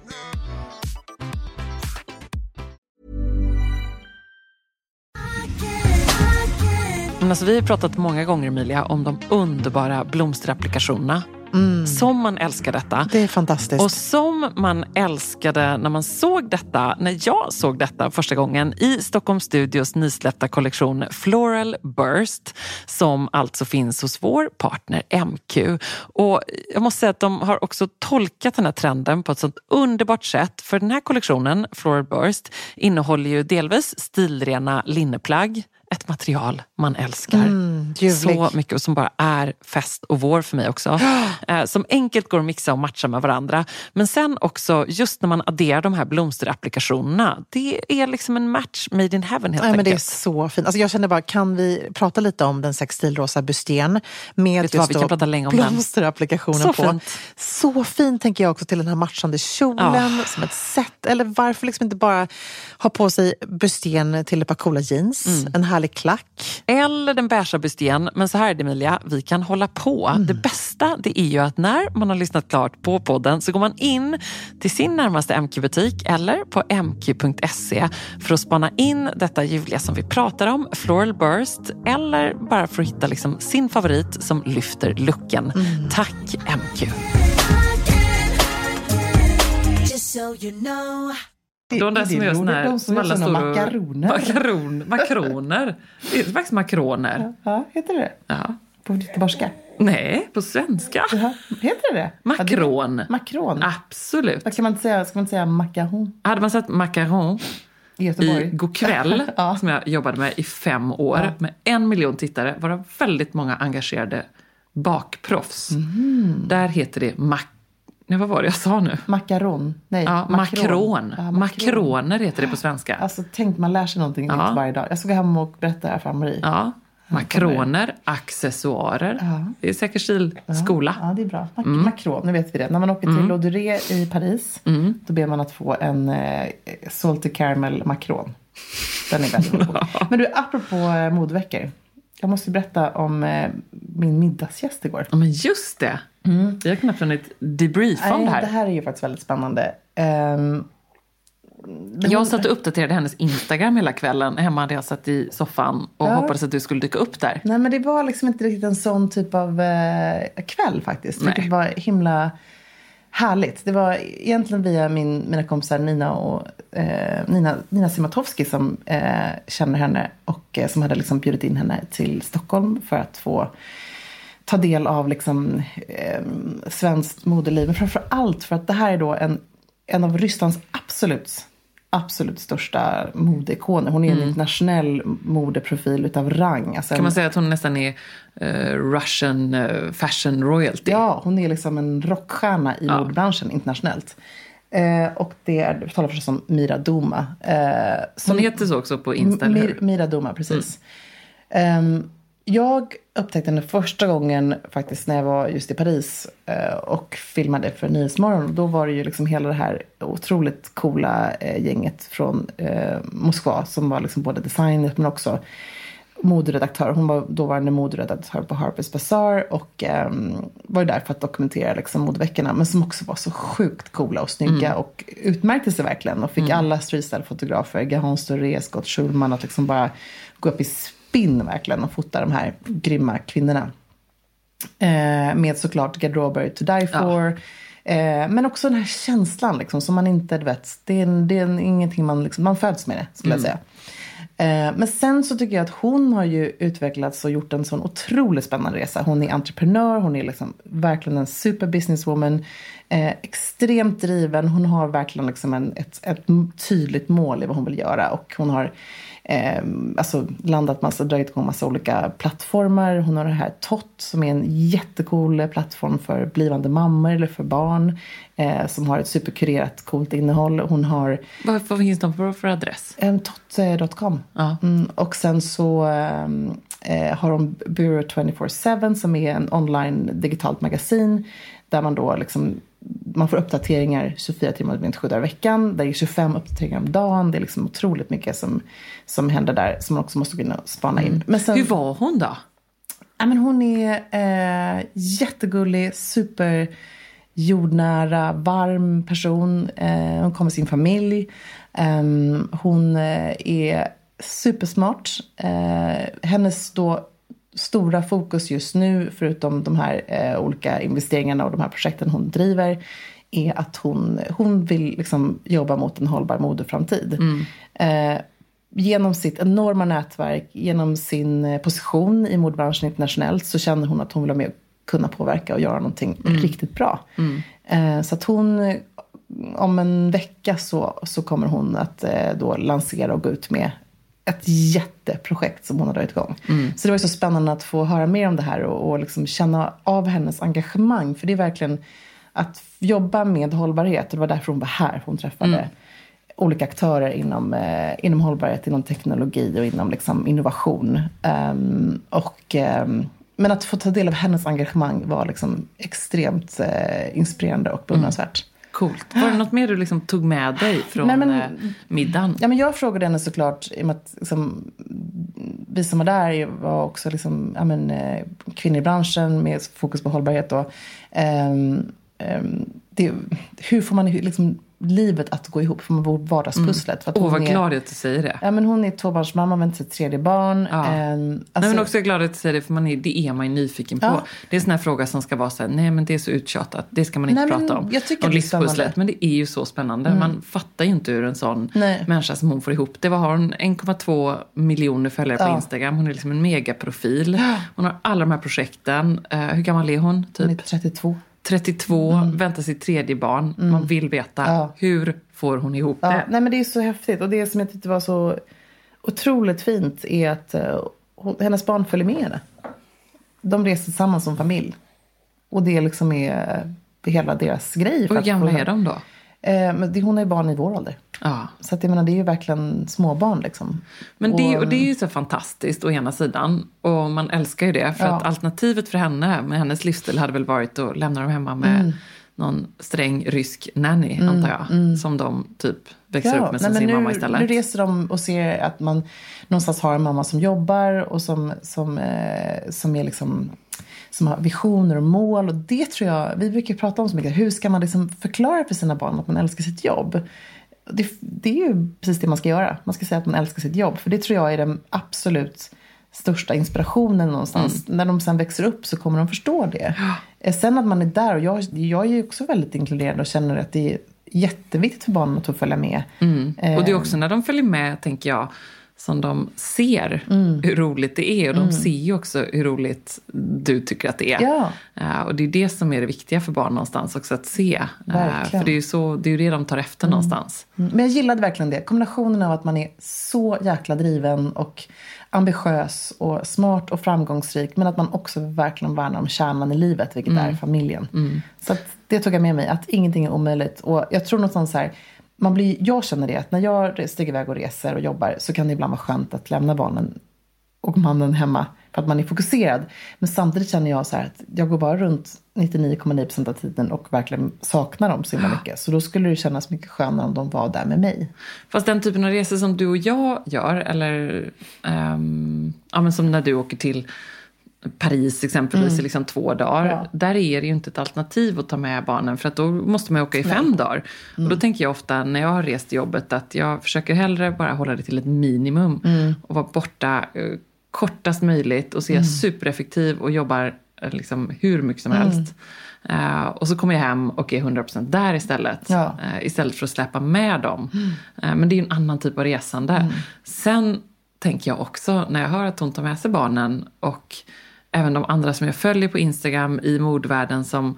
Men alltså, vi har pratat många gånger, Emilia, om de underbara blomsterapplikationerna. Mm. Som man älskar detta. Det är fantastiskt. Och som man älskade när man såg detta, när jag såg detta första gången i Stockholm Studios nysläppta kollektion Floral Burst, som alltså finns hos vår partner M Q. Och jag måste säga att de har också tolkat den här trenden på ett sånt underbart sätt. För den här kollektionen, Floral Burst, innehåller ju delvis stilrena linneplagg. Ett material man älskar mm, så mycket och som bara är fest och vår för mig också. eh, som enkelt går att mixa och matcha med varandra. Men sen också, just när man adderar de här blomsterapplikationerna, det är liksom en match made in heaven helt Nej, enkelt. Men det är så fint. Alltså jag känner bara, kan vi prata lite om den sextilrosa busten med Vet just vad, vi kan prata länge om blomsterapplikationen så på. Fint. Så fint tänker jag också till den här matchande kjolen oh. som ett set. Eller varför liksom inte bara ha på sig busten till ett par coola jeans, mm. en härlig klack. Eller den beiga busten. Men så här är det, Emilia, vi kan hålla på. Mm. Det bästa det är ju att när man har lyssnat klart på podden så går man in till sin närmaste M Q-butik eller på m q punkt se för att spana in detta ljuvliga som vi pratar om, Floral Burst, eller bara för att hitta liksom sin favorit som lyfter looken. Mm. Tack M Q! De där som gör såna här de som gör såna makaroner. Makaron, makroner. Det är faktiskt makroner. Ja, heter det? Ja. På göteborgska? Nej, på svenska. Ja, heter det? Makron. Ja, det makron. Absolut. Vad kan man inte säga? Ska man inte säga macaron? Hade man sagt macaron i Göteborg i går kväll, ja. som jag jobbade med i fem år, ja. med en miljon tittare, var det väldigt många engagerade bakproffs. Mm. Där heter det mac... Nej, vad var det jag sa nu? Makaron. Nej, ja, makron. Ja, makroner heter det på svenska. Alltså, tänk man lär sig någonting ja. varje dag. Jag ska gå hem och berätta det här för Marie. Ja, makroner, accessoarer. Ja. Det är säkert stilskola. Ja, ja, det är bra. Mak- mm. Makron, nu vet vi det. När man åker till mm. L'Orduré i Paris, mm. då ber man att få en eh, salty caramel makron. Den är väldigt god. Men du, apropå eh, modeveckor. Jag måste berätta om eh, min middagsgäst igår. Ja, men just det. Mm. Vi har knappt hunnit debriefa om det här. Det här är ju faktiskt väldigt spännande. Um, jag satt och uppdaterade hennes Instagram hela kvällen. Hemma hade jag satt i soffan och ja. hoppades att du skulle dyka upp där. Nej, men det var liksom inte riktigt en sån typ av eh, kväll faktiskt. Nej. Det var himla härligt. Det var egentligen via min, mina kompisar Nina och eh, Nina, Nina Simatowski som eh, känner henne och eh, som hade liksom bjudit in henne till Stockholm för att få ta del av liksom eh, svenskt modeliv. Men framför allt för att det här är då en, en av Rysslands absolut absolut största modeikoner. Hon är mm. en internationell modeprofil utav rang. Alltså kan en, man säga att hon nästan är uh, Russian uh, fashion royalty? Ja, hon är liksom en rockstjärna i ja. modebranschen internationellt. Eh, och det är, vi talar förstås om Mira Duma. Eh, som, hon heter så också på Insta, M- Mir, Mira Duma, precis. Mm. Eh, jag upptäckte henne första gången faktiskt när jag var just i Paris eh, och filmade för Nyhetsmorgon. Då var det ju liksom hela det här otroligt coola eh, gänget från eh, Moskva som var liksom både designer men också moderedaktör. Hon var dåvarande moderedaktör på Harper's Bazaar och eh, var ju där för att dokumentera liksom modeveckorna, men som också var så sjukt coola och snygga mm. och utmärkte sig verkligen och fick mm. alla streetstyle-fotografer, Gahan Storé, Scott Schulman, att liksom bara gå upp i spinn verkligen och fota de här grymma kvinnorna. Eh, med såklart garderober to die for. Ja. Eh, men också den här känslan liksom, som man inte vet. Det är, det är ingenting man, liksom, man föds med det, skulle mm. jag säga. Eh, men sen så tycker jag att hon har ju utvecklats och gjort en sån otroligt spännande resa. Hon är entreprenör, hon är liksom verkligen en super businesswoman. Eh, extremt driven, hon har verkligen liksom en, ett, ett tydligt mål i vad hon vill göra. Och hon har Eh, alltså landat massa, dragit igång massa olika plattformar. Hon har det här T O T som är en jättecool plattform för blivande mammor eller för barn. Eh, som har ett superkurerat coolt innehåll. Hon har... Vad, vad finns de för, för adress? Eh, T O T dot com. Ja. Mm, och sen så eh, har de Bureau twenty-four seven som är en online digitalt magasin. Där man då liksom... Man får uppdateringar tjugofyra timmar med sju dagar i veckan. Det är tjugofem uppdateringar om dagen. Det är liksom otroligt mycket som, som händer där. Som man också måste gå in och spana in. Mm. Men sen, hur var hon då? Ja, men hon är eh, jättegullig, super jordnära, varm person. Eh, hon kommer med sin familj. Eh, hon är supersmart. Eh, hennes då... stora fokus just nu, förutom de här eh, olika investeringarna och de här projekten hon driver, är att hon, hon vill liksom jobba mot en hållbar modeframtid. Mm. Eh, genom sitt enorma nätverk, genom sin position i modebranschen internationellt, så känner hon att hon vill vara med och kunna påverka och göra någonting mm. riktigt bra. Mm. Eh, så att hon, om en vecka så, så kommer hon att eh, då lansera och gå ut med ett jätteprojekt som hon har dragit igång. Mm. Så det var så spännande att få höra mer om det här och, och liksom känna av hennes engagemang. För det är verkligen att jobba med hållbarhet. Och det var därför hon var här. Hon träffade mm. olika aktörer inom, eh, inom hållbarhet, inom teknologi och inom liksom, innovation. Um, och, um, men att få ta del av hennes engagemang var liksom extremt eh, inspirerande och beundransvärt. Mm. Coolt. Var det något mer du liksom tog med dig från Nej, men, middagen? Ja, men jag frågade henne såklart, i och med att liksom, vi som var där var också liksom, ja, men, kvinnor i branschen med fokus på hållbarhet. Och, um, um, det, hur får man liksom livet att gå ihop? Får man bo vardagspusslet? Åh, mm. oh, vad glad att du säger det. Ja, men hon är tvåbarnsmamma, men inte tredje barn. Ja. Um, alltså, nej, men också är glad att du säger det, för man är, det är man ju nyfiken på. Ja. Det är en sån här fråga som ska vara så här, nej men det är så uttjatat, det ska man inte nej, prata om. Jag tycker om det är spännande. Men det är ju så spännande. Mm. Man fattar ju inte hur en sån nej. människa som hon får ihop. Det var, har hon en komma två miljoner följare på ja. Instagram. Hon är liksom en megaprofil. Ja. Hon har alla de här projekten. Uh, hur gammal är hon? Typ? Hon är trettiotvå. trettiotvå, mm. väntar sitt tredje barn. Mm. Man vill veta, ja. hur får hon ihop ja. det? Nej, men det är så häftigt. Och det som jag tyckte var så otroligt fint är att uh, hennes barn följer med henne. De reser tillsammans som familj. Och det liksom är det hela deras grej. Och hur gamla är de då? Eh, men det, hon är barn i vår ålder. Ja. Så att jag menar, det är ju verkligen småbarn liksom. Men det, och, och det är ju så fantastiskt å ena sidan. Och man älskar ju det. För ja. att alternativet för henne med hennes livsstil hade väl varit att lämna dem hemma med mm. någon sträng rysk nanny, mm. antar jag. Mm. Som de typ växer ja. upp med som sin nu, mamma istället. Nu reser de och ser att man någonstans har en mamma som jobbar och som, som, eh, som är liksom... som har visioner och mål, och det tror jag, vi brukar prata om så mycket, hur ska man liksom förklara för sina barn att man älskar sitt jobb? Det, det är ju precis det man ska göra, man ska säga att man älskar sitt jobb, för det tror jag är den absolut största inspirationen någonstans. Mm. När de sen växer upp så kommer de förstå det. Ja. Sen att man är där, och jag, jag är ju också väldigt inkluderad och känner att det är jätteviktigt för barnen att få följa med. Mm. Och det är också när de följer med, tänker jag, som de ser Mm. hur roligt det är. Och de Mm. ser ju också hur roligt du tycker att det är. Ja. Uh, och det är det som är det viktiga för barn någonstans också att se. Uh, för det är ju så, det, är ju det de tar efter Mm. någonstans. Mm. Men jag gillade verkligen det. Kombinationen av att man är så jäkla driven och ambitiös och smart och framgångsrik. Men att man också verkligen värnar om kärnan i livet, vilket Mm. är familjen. Mm. Så att det tog jag med mig, att ingenting är omöjligt. Och jag tror någonstans så här, man blir, jag känner det att när jag stiger iväg och reser och jobbar så kan det ibland vara skönt att lämna barnen och mannen hemma för att man är fokuserad. Men samtidigt känner jag så här att jag går bara runt nittionio komma nio procent av tiden och verkligen saknar dem så himla mycket. Så då skulle det kännas mycket skönare om de var där med mig. Fast den typen av resor som du och jag gör, eller um, ja, men som när du åker till Paris exempelvis mm. i liksom två dagar. Ja. Där är det ju inte ett alternativ att ta med barnen, för att då måste man åka i fem Nej. dagar. Mm. Och då tänker jag ofta när jag har rest jobbet att jag försöker hellre bara hålla det till ett minimum mm. och vara borta uh, kortast möjligt och så är jag mm. supereffektiv och jobbar uh, liksom hur mycket som mm. helst. Uh, och så kommer jag hem och är hundra procent där istället. Ja. Uh, istället för att släppa med dem. Mm. Uh, men det är ju en annan typ av resande. Mm. Sen tänker jag också när jag hör att hon tar med sig barnen och även de andra som jag följer på Instagram i modvärlden som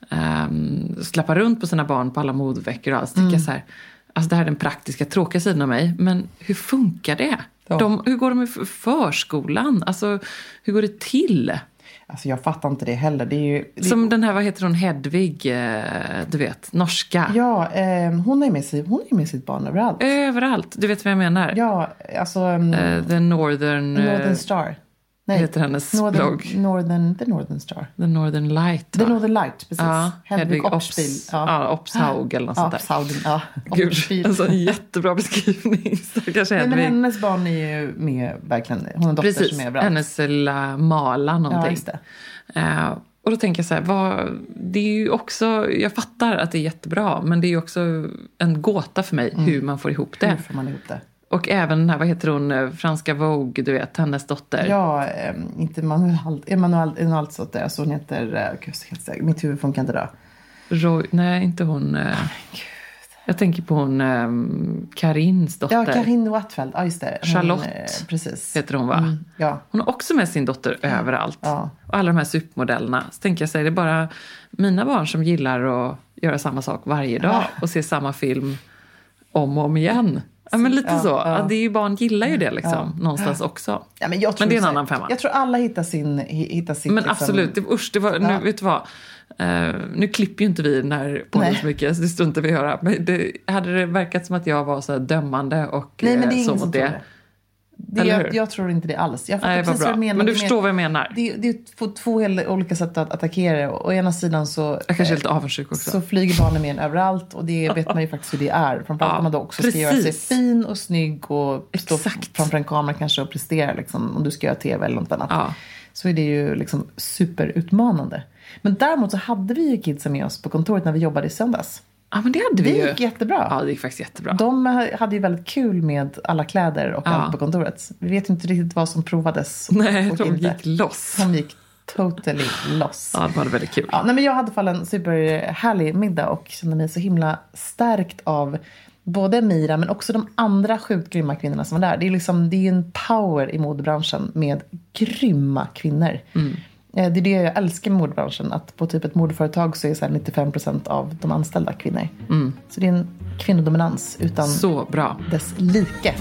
um, släpper runt på sina barn på alla modveckor och allt. Så mm. tycker jag så här, alltså det här är den praktiska tråkiga sidan av mig. Men hur funkar det? Ja. De, hur går de i förskolan? Alltså hur går det till? Alltså jag fattar inte det heller. Det är ju, det... Som den här, vad heter hon, Hedvig, eh, du vet, norska. Ja, eh, hon är med sig, hon är med sitt barn överallt. Överallt, du vet vad jag menar. Ja, alltså... Um, uh, the Northern... Northern Star. Nej, heter hennes Northern, blogg. Northern, the Northern Star. The Northern Light. The Northern Light, precis. Ja, Hedvig Opspiel. Ja, ja Opshaug eller något sånt där. Opshaugen, ja. Gud, en sån jättebra beskrivning. Kanske Nej, men hennes barn är ju med, verkligen. Hon har en dotter precis, som är överallt. Hennes lilla Mala någonting. Ja, just det. Uh, och då tänker jag så här, vad, det är ju också, jag fattar att det är jättebra, men det är ju också en gåta för mig mm. hur man får ihop det. Hur får man ihop det? Och även den här, vad heter hon, franska Vogue, du vet, hennes dotter. Ja, eh, inte Manuel, Emanuel Emanuels dotter, alltså hon heter, eh, mitt huvud funkar inte då. Roy, nej, inte hon. Eh, jag tänker på hon, eh, Karins dotter. Ja, Karin Wattfeldt, ja just det. Hon, Charlotte, eh, precis. heter hon va? Mm, ja. Hon har också med sin dotter mm. överallt. Ja. Och alla de här supermodellerna. Så tänker jag säga, det är bara mina barn som gillar att göra samma sak varje dag. Ja. Och se samma film om och om igen. Ja, men lite ja, så. Ja. Ja, det är ju, barn gillar ju det liksom, ja. någonstans också. Ja, men, jag tror men det är en så, annan femma. Jag tror alla hittar sin... Hittar sitt, men liksom... absolut, det, usch, det var, ja. nu, vet du vad? Uh, nu klipper ju inte vi när på så mycket, så det struntar vi höra. Men det, hade det verkat som att jag var så här dömande och Nej, men det är så mot det. Det, jag, jag tror inte det alls. Jag Nej, precis vad du menar. Men du förstår vad jag menar. Det, det är på två helt olika sätt att attackera det. Å ena sidan så... Jag kanske är lite avundsjuk också. Så flyger barnen med överallt. Och det vet man ju faktiskt hur det är. Framförallt om man då också ska göra sig fin och snygg. Och stå framför en kamera kanske och prestera. Liksom, om du ska göra tv eller något annat. Ja. Så är det ju liksom superutmanande. Men däremot så hade vi ju kidsen med oss på kontoret när vi jobbade i söndags. Ja, men det hade vi det ju. Det gick jättebra. Ja, det gick faktiskt jättebra. De hade ju väldigt kul med alla kläder och ja. allt på kontoret. Vi vet inte riktigt vad som provades. Nej, de inte. gick loss. De gick totally loss. Ja, det var väldigt kul. Ja, nej, men jag hade i alla fall en superhärlig middag och kände mig så himla stärkt av både Mira men också de andra sjukt grymma kvinnorna som var där. Det är liksom, det är en power i modebranschen med grymma kvinnor. Mm. Det är det jag älskar med modebranschen. Att på typ ett modeföretag så är så här nittiofem procent av de anställda kvinnor. Mm. Så det är en kvinnodominans utan så bra. Dess like.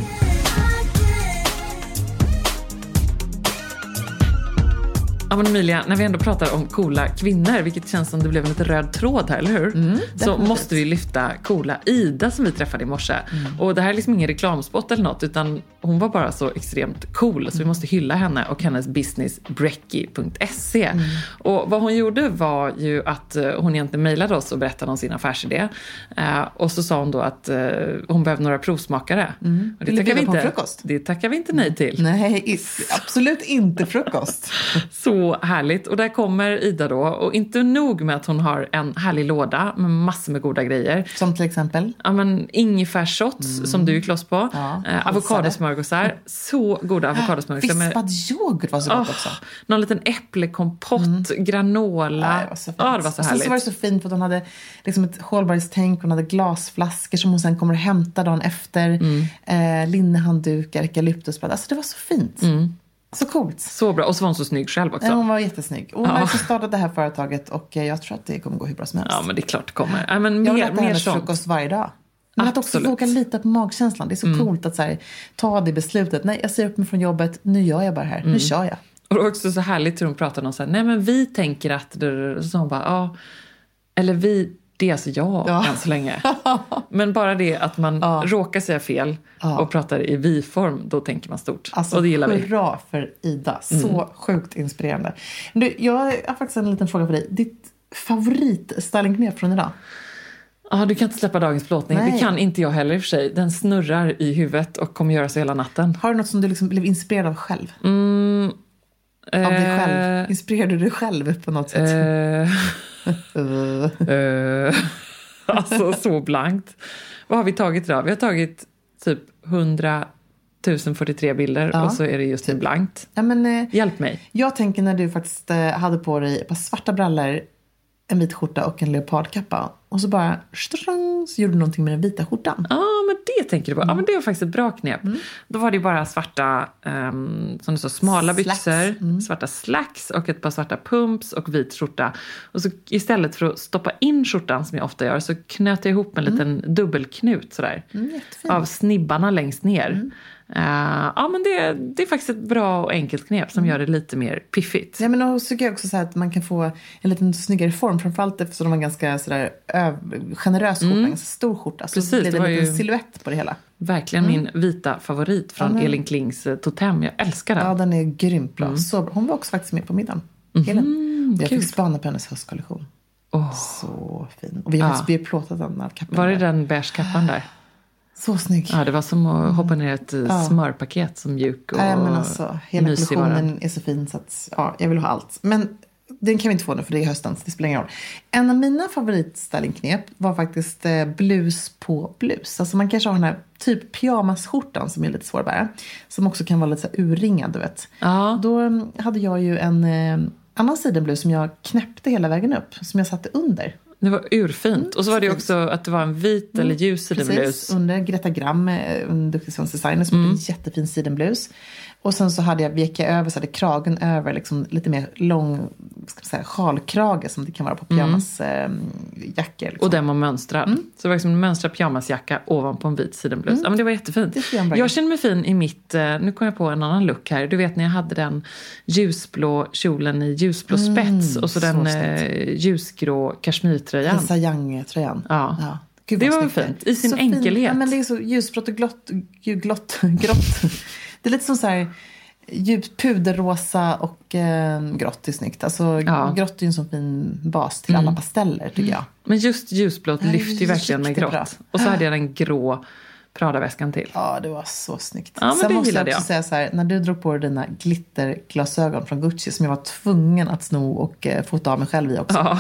Ja, men Emilia, när vi ändå pratar om coola kvinnor, vilket känns som det blev en lite röd tråd här, eller hur? Mm, så måste vi lyfta coola Ida som vi träffade i morse. Mm. Och det här är liksom ingen reklamspot eller något, utan hon var bara så extremt cool. Så vi måste hylla henne och hennes business brecky punkt se. Mm. Och vad hon gjorde var ju att hon egentligen mejlade oss och berättade om sin affärsidé. Uh, och så sa hon då att uh, hon behövde några provsmakare. Mm. Och det, tackar vi inte, det tackar vi inte nej till. Nej, absolut inte frukost. Så Så härligt. Och där kommer Ida då. Och inte nog med att hon har en härlig låda med massor med goda grejer. Som till exempel? Ja, men ingefärsshots mm. som du är kloss på. Ja, eh, avokadosmörgåsar. Så goda avokadosmörgåsar. Vispad yoghurt var så gott oh, också. Någon liten äpplekompott, mm. granola. Ja, det var så fint. Ja, det var så härligt. Så var det så fint för att hon hade liksom ett hållbarhetstänk. Hon hade glasflaskor som hon sen kommer att hämta dagen efter. Mm. Eh, linnehanddukar, eukalyptusblad. Alltså det var så fint. Mm. Så coolt. Så bra. Och så var hon så snygg själv också. Ja, hon var jättesnygg. Och hon ja. har också startat det här företaget och jag tror att det kommer gå hur bra som helst. Ja, men det är klart det kommer. Ja, men jag mer, vill äta hennes frukost varje dag. Men Absolut. Att också våga lita på magkänslan. Det är så mm. coolt att så här, ta det beslutet. Nej, jag ser upp mig från jobbet. Nu gör jag bara här. Mm. Nu kör jag. Och det var också så härligt hur hon pratade om så här, nej men vi tänker att... Så hon bara, ja. Eller vi... Det är alltså jag ja. än så länge. Men bara det att man ja. råkar säga fel ja. och pratar i vi-form, då tänker man stort. Alltså, och det gillar vi. Hurra för Ida. Så mm. sjukt inspirerande. Du, jag har faktiskt en liten fråga för dig. Ditt favoritstylingknep från idag? Ja, du kan inte släppa dagens plåtning. Nej. Det kan inte jag heller i och för sig. Den snurrar i huvudet och kommer göra så hela natten. Har du något som du liksom blev inspirerad av själv? Mm, av eh, dig själv? Inspirerade du dig själv på något sätt? Eh, uh, alltså så blankt. Vad har vi tagit idag? Vi har tagit typ hundratusen fyrtiotre bilder ja. och så är det just typ blankt. Ja, men, eh, Hjälp mig. Jag tänker när du faktiskt eh, hade på dig ett par svarta brallor, en vit skjorta och en leopardkappa. Och så bara strang, så gjorde du någonting med den vita skjortan. Ja, ah, men det tänker du på. Ja, mm. ah, men det var faktiskt ett bra knep. Mm. Då var det bara svarta, um, som du sa, smala slacks. byxor, mm. svarta slacks och ett par svarta pumps och vit skjorta. Och så istället för att stoppa in skjortan som jag ofta gör så knöt jag ihop en mm. liten dubbelknut sådär. Mm, av snibbarna längst ner. Mm. Uh, ja, men det, det är faktiskt ett bra och enkelt knep som mm. gör det lite mer piffigt. Ja, men och så tycker jag också så här att man kan få en liten snyggare form, framförallt eftersom de har ganska sådär öv, generös skjorta, mm. ganska stor skjorta. Så Precis, blir det, det en liten ju... silhuett på det hela. Verkligen mm. min vita favorit från mm. Elin Klings Totem. Jag älskar den. Ja, den är grymt bra. Mm. Så, hon var också faktiskt med på middagen. Mm. Helen. Jag fick spana på hennes höstkollektion. Oh. Så fin. Och vi har ja. faktiskt plåtat den av kappan. Var det den beige kappan där? Så snygg. Ja, det var som att hoppa ner ett ja. smörpaket som mjuk och Nej, men alltså, hela kollektionen är så fin så att ja, jag vill ha allt. Men den kan vi inte få nu för det är hösten, så det spelar ingen roll. En av mina favoritstylingknep var faktiskt eh, blus på blus. Alltså man kanske har den här typ pyjamasskjortan som är lite svår att bära. Som också kan vara lite så här urringad, du vet. Ja. Då um, hade jag ju en eh, annan sidenblus som jag knäppte hela vägen upp. Som jag satte under. Det var urfint. Mm, och så var det också att det var en vit mm, eller ljus sidenblus. Precis, under Greta Gram, en duktig svensk designer som mm. en jättefin sidenblus. Och sen så hade jag veka över, så hade kragen över liksom lite mer lång, ska man säga, sjalkrage som det kan vara på pyjamasjackor. Mm. Eh, liksom. Och den var mönstrad. Mm. Så det var liksom en mönstrad pyjamasjacka ovanpå en vit sidenblus. Mm. Ja, men det var jättefint. Det jag, jag känner mig fin i mitt, nu kom jag på en annan look här. Du vet när jag hade den ljusblå kjolen i ljusblå spets. Mm, och så, så den eh, ljusgrå kashmirtröjan. Lisa Young-tröjan. Ja. ja. Gud, det var fint. I sin så enkelhet. Fin. Ja, men det är så ljusblått och glott, glott, grått. Det är lite som så här djupt puderrosa och eh, grått är snyggt. Alltså ja. grått är ju en sån fin bas till mm. alla pasteller tycker jag. Men just ljusblått lyfter ju verkligen med grått. Bra. Och så hade jag den grå Prada-väskan till. Ja, det var så snyggt. Ja, men Sen det måste jag också jag. säga så här, när du drog på dina glitterglasögon från Gucci som jag var tvungen att sno och eh, fota av mig själv i också. Ja.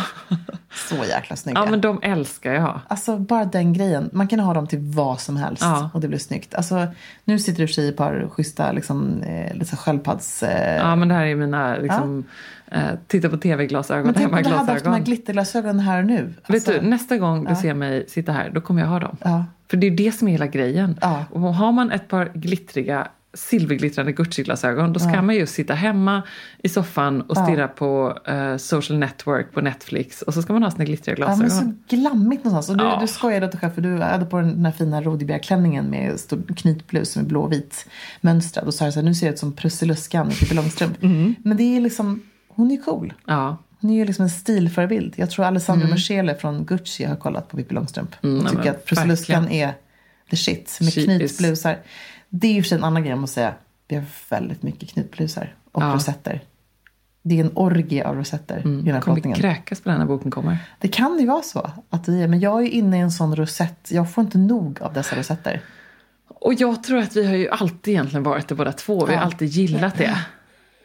Så jäkla snygga. Ja, men de älskar jag. Alltså bara den grejen. Man kan ha dem till vad som helst ja. och det blir snyggt. Alltså nu sitter du i ett par schyssta liksom, eh, lite sköldpadds... Eh... Ja, men det här är mina liksom... Ja. Eh, titta på tv-glasögon. Men tänk om du hade haft de här glitterglasögon här nu. Alltså, vet du, nästa gång du ja. ser mig sitta här, då kommer jag ha dem. Ja. För det är det som är hela grejen. Ja. Och har man ett par glittriga, silverglittrande Gucci-glasögon, då ska ja. man ju sitta hemma i soffan och stirra ja. på uh, Social Network på Netflix. Och så ska man ha sina glittriga glasögon. Ja, men så glammigt någonstans. Och du, ja. du skojade åt dig själv, för du hade på den här fina Rodibjerg-klänningen med stor knytblus som är blå-vit mönstrad. Och så här, så här, nu ser det ut som Prusseluskan i Pippi Långstrump. Mm. Men det är liksom, hon är cool. Ja. Hon är ju liksom en stilförebild. Jag tror Alessandro mm. Mercele från Gucci har kollat på Pippi Långstrump. Och mm, tycker att Prusseluskan är the shit. Med She knytblusar. Is... Det är ju för en annan grej om att säga. Vi har väldigt mycket knytblusar. Och ja. rosetter. Det är en orgie av rosetter. Mm. I den här kommer vi kräkas på den här boken kommer. Det kan ju vara så. Att vi är, men jag är inne i en sån rosett. Jag får inte nog av dessa rosetter. Och jag tror att vi har ju alltid egentligen varit det båda två. Vi har ja. alltid gillat det.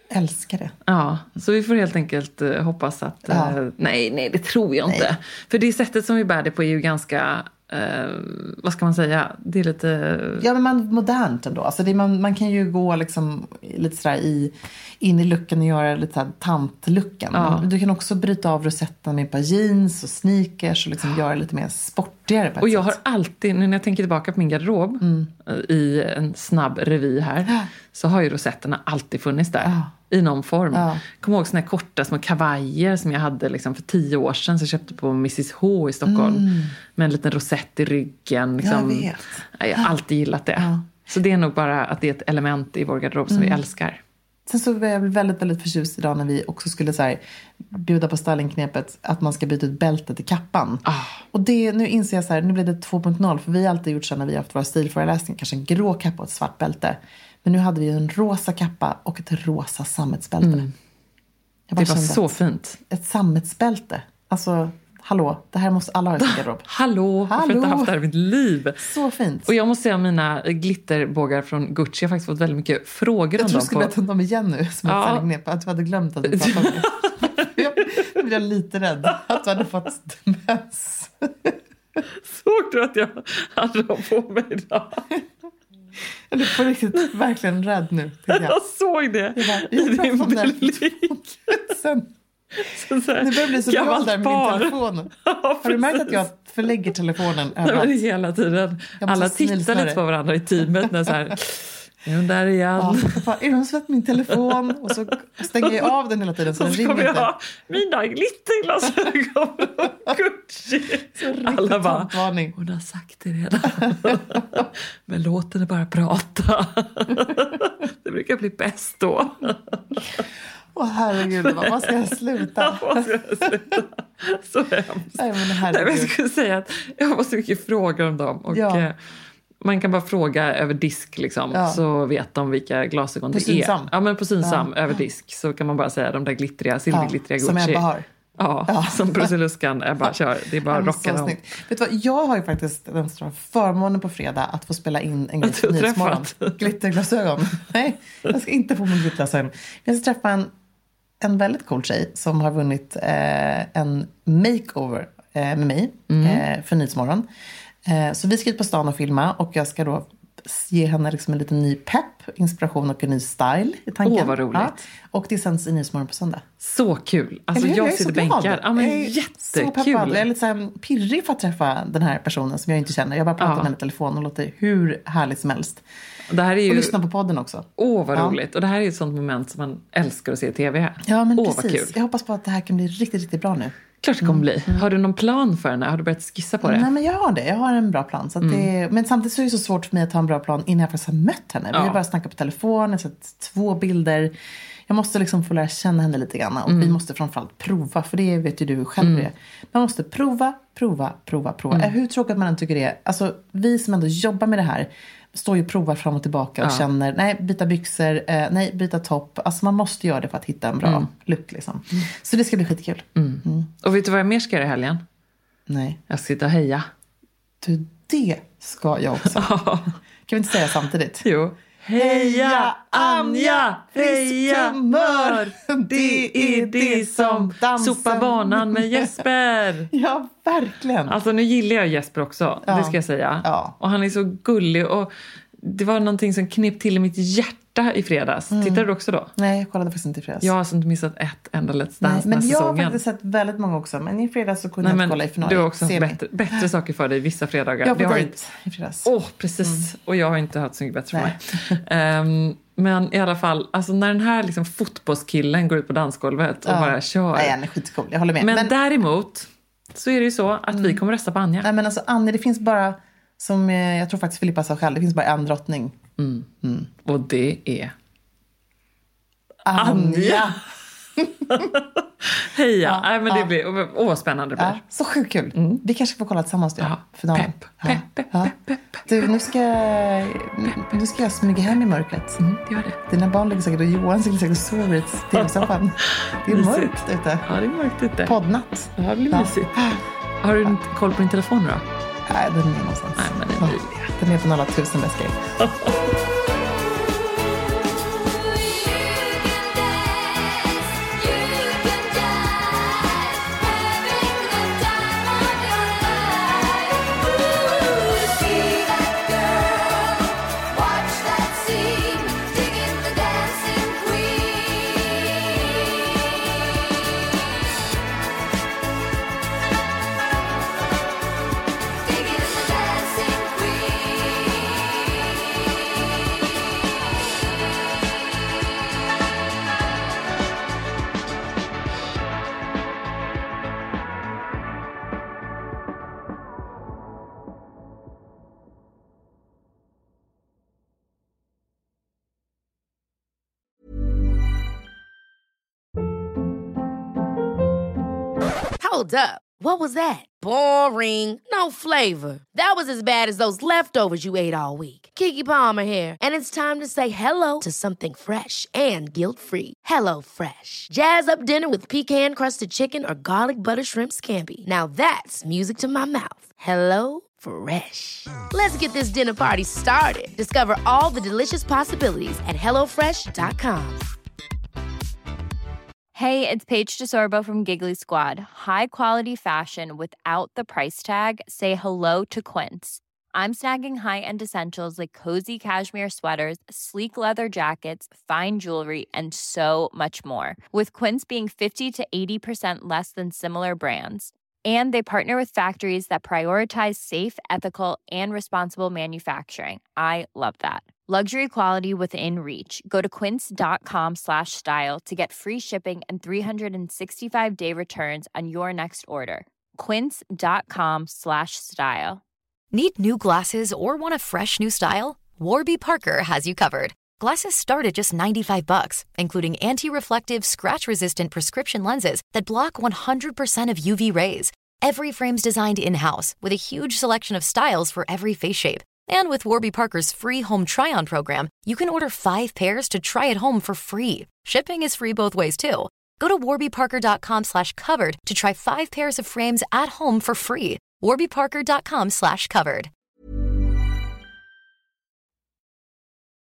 Älskar det. Ja, så vi får helt enkelt uh, hoppas att... Ja. Uh, nej, nej, det tror jag nej. inte. För det sättet som vi bär det på är ju ganska... Uh, vad ska man säga? Det är lite... Ja, men man, modernt ändå. Alltså det, man, man kan ju gå liksom lite sådär i, in i luckan och göra lite såhär tantlucken. Ja. Du kan också bryta av rosetten med ett par jeans och sneakers och liksom göra lite mer sportigare på ett Och jag sätt. har alltid, när jag tänker tillbaka på min garderob mm. i en snabb revy här, Ja. så har ju rosetterna alltid funnits där. Ja. I någon form. Ja. Kommer ihåg såna här korta små kavajer som jag hade liksom för tio år sedan. Så jag köpte på missus H i Stockholm. Mm. Med en liten rosett i ryggen. Liksom. Jag vet. Jag har alltid gillat det. Ja. Så det är nog bara att det är ett element i vår garderob som mm. vi älskar. Sen så var jag väldigt, väldigt förtjust idag när vi också skulle så här, bjuda på stylingknepet att man ska byta ut bältet i kappan. Ah. Och det, nu inser jag så här, nu blir det två punkt noll. För vi har alltid gjort så när vi har haft våra stilföreläsningar. Kanske en grå kappa och ett svart bälte. Men nu hade vi en rosa kappa och ett rosa sammetsbälte. Mm. Det var så fint. Ett sammetsbälte. Alltså, hallå, det här måste alla ha i sin garderob. Hallå, jag har inte haft det här i mitt liv. Så fint. Och jag måste säga mina glitterbågar från Gucci. Jag har faktiskt fått väldigt mycket frågor jag om dem. Jag tror du skulle på... berätta om dem igen nu. Som ja. ett stylingknep. Att du hade glömt att du pratade om det. jag, jag blev lite rädd att du hade fått demens. Såg du att jag hade dem på mig idag? Jag är på riktigt verkligen rädd nu. Jag. jag såg det jag bara, jag i din blick. Sen, så så här, det börjar bli så glad där med min telefon. Ja, har du märkt att jag förlägger telefonen överallt? Nej, hela tiden. Alla tittar lite på varandra i teamet. När så här, är hon där igen? Ja, bara, är hon svett min telefon? Och så stänger jag av den hela tiden så den ringer inte. Jag ha mina glitterglasögon och Gucci. Alla bara, hon har sagt det redan. Men låt henne bara prata. Det brukar bli bäst då. Åh herregud, vad ska jag sluta? Vad ska jag sluta? Så hemskt. Nej, men herregud. Nej, jag skulle säga att jag har så mycket frågor om dem. Och ja. Man kan bara fråga över disk liksom, ja. Så vet de vilka glasögon på det Synsam. är. Ja, men på Synsam ja. över disk så kan man bara säga de där glittriga, silverglittriga ja, Gucci. som Ebba har. Ja, ja. Som Prussiluskan Ebba kör. Det är bara att rocka dem. Vet du vad, jag har ju faktiskt den stora förmånen på fredag att få spela in en grej till Nyhetsmorgon. Glitterglasögon. Nej, jag ska inte få min glitterglasögon. Jag ska träffa en, en väldigt cool tjej som har vunnit eh, en makeover eh, med mig mm. eh, för Nyhetsmorgon. Eh, så vi ska ut på stan och filma och jag ska då ge henne liksom en liten ny pepp, inspiration och en ny style i tanken. Åh, vad roligt. Ja. Och det sänds i Nyhetsmorgon på söndag. Så kul. Alltså jag, jag sitter bänkad. Ja, men jag är jättekul. Så jag är lite så här pirrig för att träffa den här personen som jag inte känner. Jag bara pratar ja. med henne i telefon och låter hur härligt som helst. Det här är ju... Och lyssna på podden också. Åh, vad ja. roligt. Och det här är ju ett sånt moment som man älskar att se i tv. Ja, men Åh, precis. Jag hoppas på att det här kan bli riktigt, riktigt bra nu. Klart det kommer bli. Mm. Har du någon plan för henne? Har du börjat skissa på det? Nej, men jag har det. Jag har en bra plan. Så att mm. det, men samtidigt så är det så svårt för mig att ha en bra plan innan jag faktiskt har mött henne. Ja. Vi har bara snackat på telefon, jag har sett två bilder. Jag måste liksom få lära känna henne lite grann. Och mm. vi måste framförallt prova, för det vet ju du själv mm. det. Man måste prova, prova, prova, prova. Mm. Hur tråkigt man än tycker det är. Alltså, vi som ändå jobbar med det här står ju och provar fram och tillbaka och ja. känner, nej, byta byxor, eh, nej, byta topp. Alltså man måste göra det för att hitta en bra mm. look liksom. Mm. Så det ska bli skitkul. Mm. Mm. Och vet du vad jag mer ska göra i helgen? Nej. Jag ska sitta och heja. Du, det ska jag också. Kan vi inte säga samtidigt? Jo. Heja Anja, heja humör, det är det som sopar banan med Jesper. Ja, verkligen. Alltså nu gillar jag Jesper också, ja. det ska jag säga. Ja. Och han är så gullig och det var någonting som knep till i mitt hjärta i fredags. Mm. Tittade du också då? Nej, jag kollade faktiskt inte i fredags. Jag har alltså inte missat ett enda Let's Dance. Nej, men jag säsongen. har faktiskt sett väldigt många också. Men i fredags så kunde Nej, jag inte kolla i final. Du har också bättre, bättre saker för dig vissa fredagar. Jag har fått inte i fredags. Åh, oh, precis. Mm. Och jag har inte haft så mycket bättre för mig. um, men i alla fall, alltså när den här liksom fotbollskillen går ut på dansgolvet och ja. bara kör. Nej, han är skitcool. Jag håller med. Men, men däremot så är det ju så att mm. vi kommer rösta på Anja. Nej, men alltså Anja, det finns bara, som jag tror faktiskt Filippa sa själv, det finns bara en drottning. Mm. Mm. Och det är Anja. Anja. Heja. Ja, Nej, men det ja. blir, åh, vad spännande det blir. Ja, så sjukt kul. Mm. Vi kanske får kolla tillsammans då. Ja. För dagen. Pepp, ja. pepp, pepp, ja. pepp, pepp. Du, nu ska, nu ska jag smyga hem i mörkret. Mm, gör det. Dina barn ligger säkert och Johan ligger säkert och sover i tv-soffan. Det är mörkt ute. Ja, det är mörkt ute. Poddnatt. Ja, det blir ja. mysigt. Har du inte koll på din telefon då? Nej, den är någonstans. Nej, men den, är... ja. den är på några tusen läskar. Hold up. What was that? Boring. No flavor. That was as bad as those leftovers you ate all week. Keke Palmer here, and it's time to say hello to something fresh and guilt-free. Hello Fresh. Jazz up dinner with pecan-crusted chicken or garlic butter shrimp scampi. Now that's music to my mouth. Hello Fresh. Let's get this dinner party started. Discover all the delicious possibilities at hello fresh dot com. Hey, it's Paige DeSorbo from Giggly Squad. High quality fashion without the price tag. Say hello to Quince. I'm snagging high-end essentials like cozy cashmere sweaters, sleek leather jackets, fine jewelry, and so much more. With Quince being fifty to eighty percent less than similar brands. And they partner with factories that prioritize safe, ethical, and responsible manufacturing. I love that. Luxury quality within reach. Go to quince.com slash style to get free shipping and three sixty-five day returns on your next order. Quince.com slash style. Need new glasses or want a fresh new style? Warby Parker has you covered. Glasses start at just ninety-five bucks, including anti-reflective, scratch-resistant prescription lenses that block one hundred percent of U V rays. Every frame's designed in-house with a huge selection of styles for every face shape. And with Warby Parker's free home try-on program, you can order five pairs to try at home for free. Shipping is free both ways, too. Go to warbyparker.com slash covered to try five pairs of frames at home for free. warbyparker.com slash covered.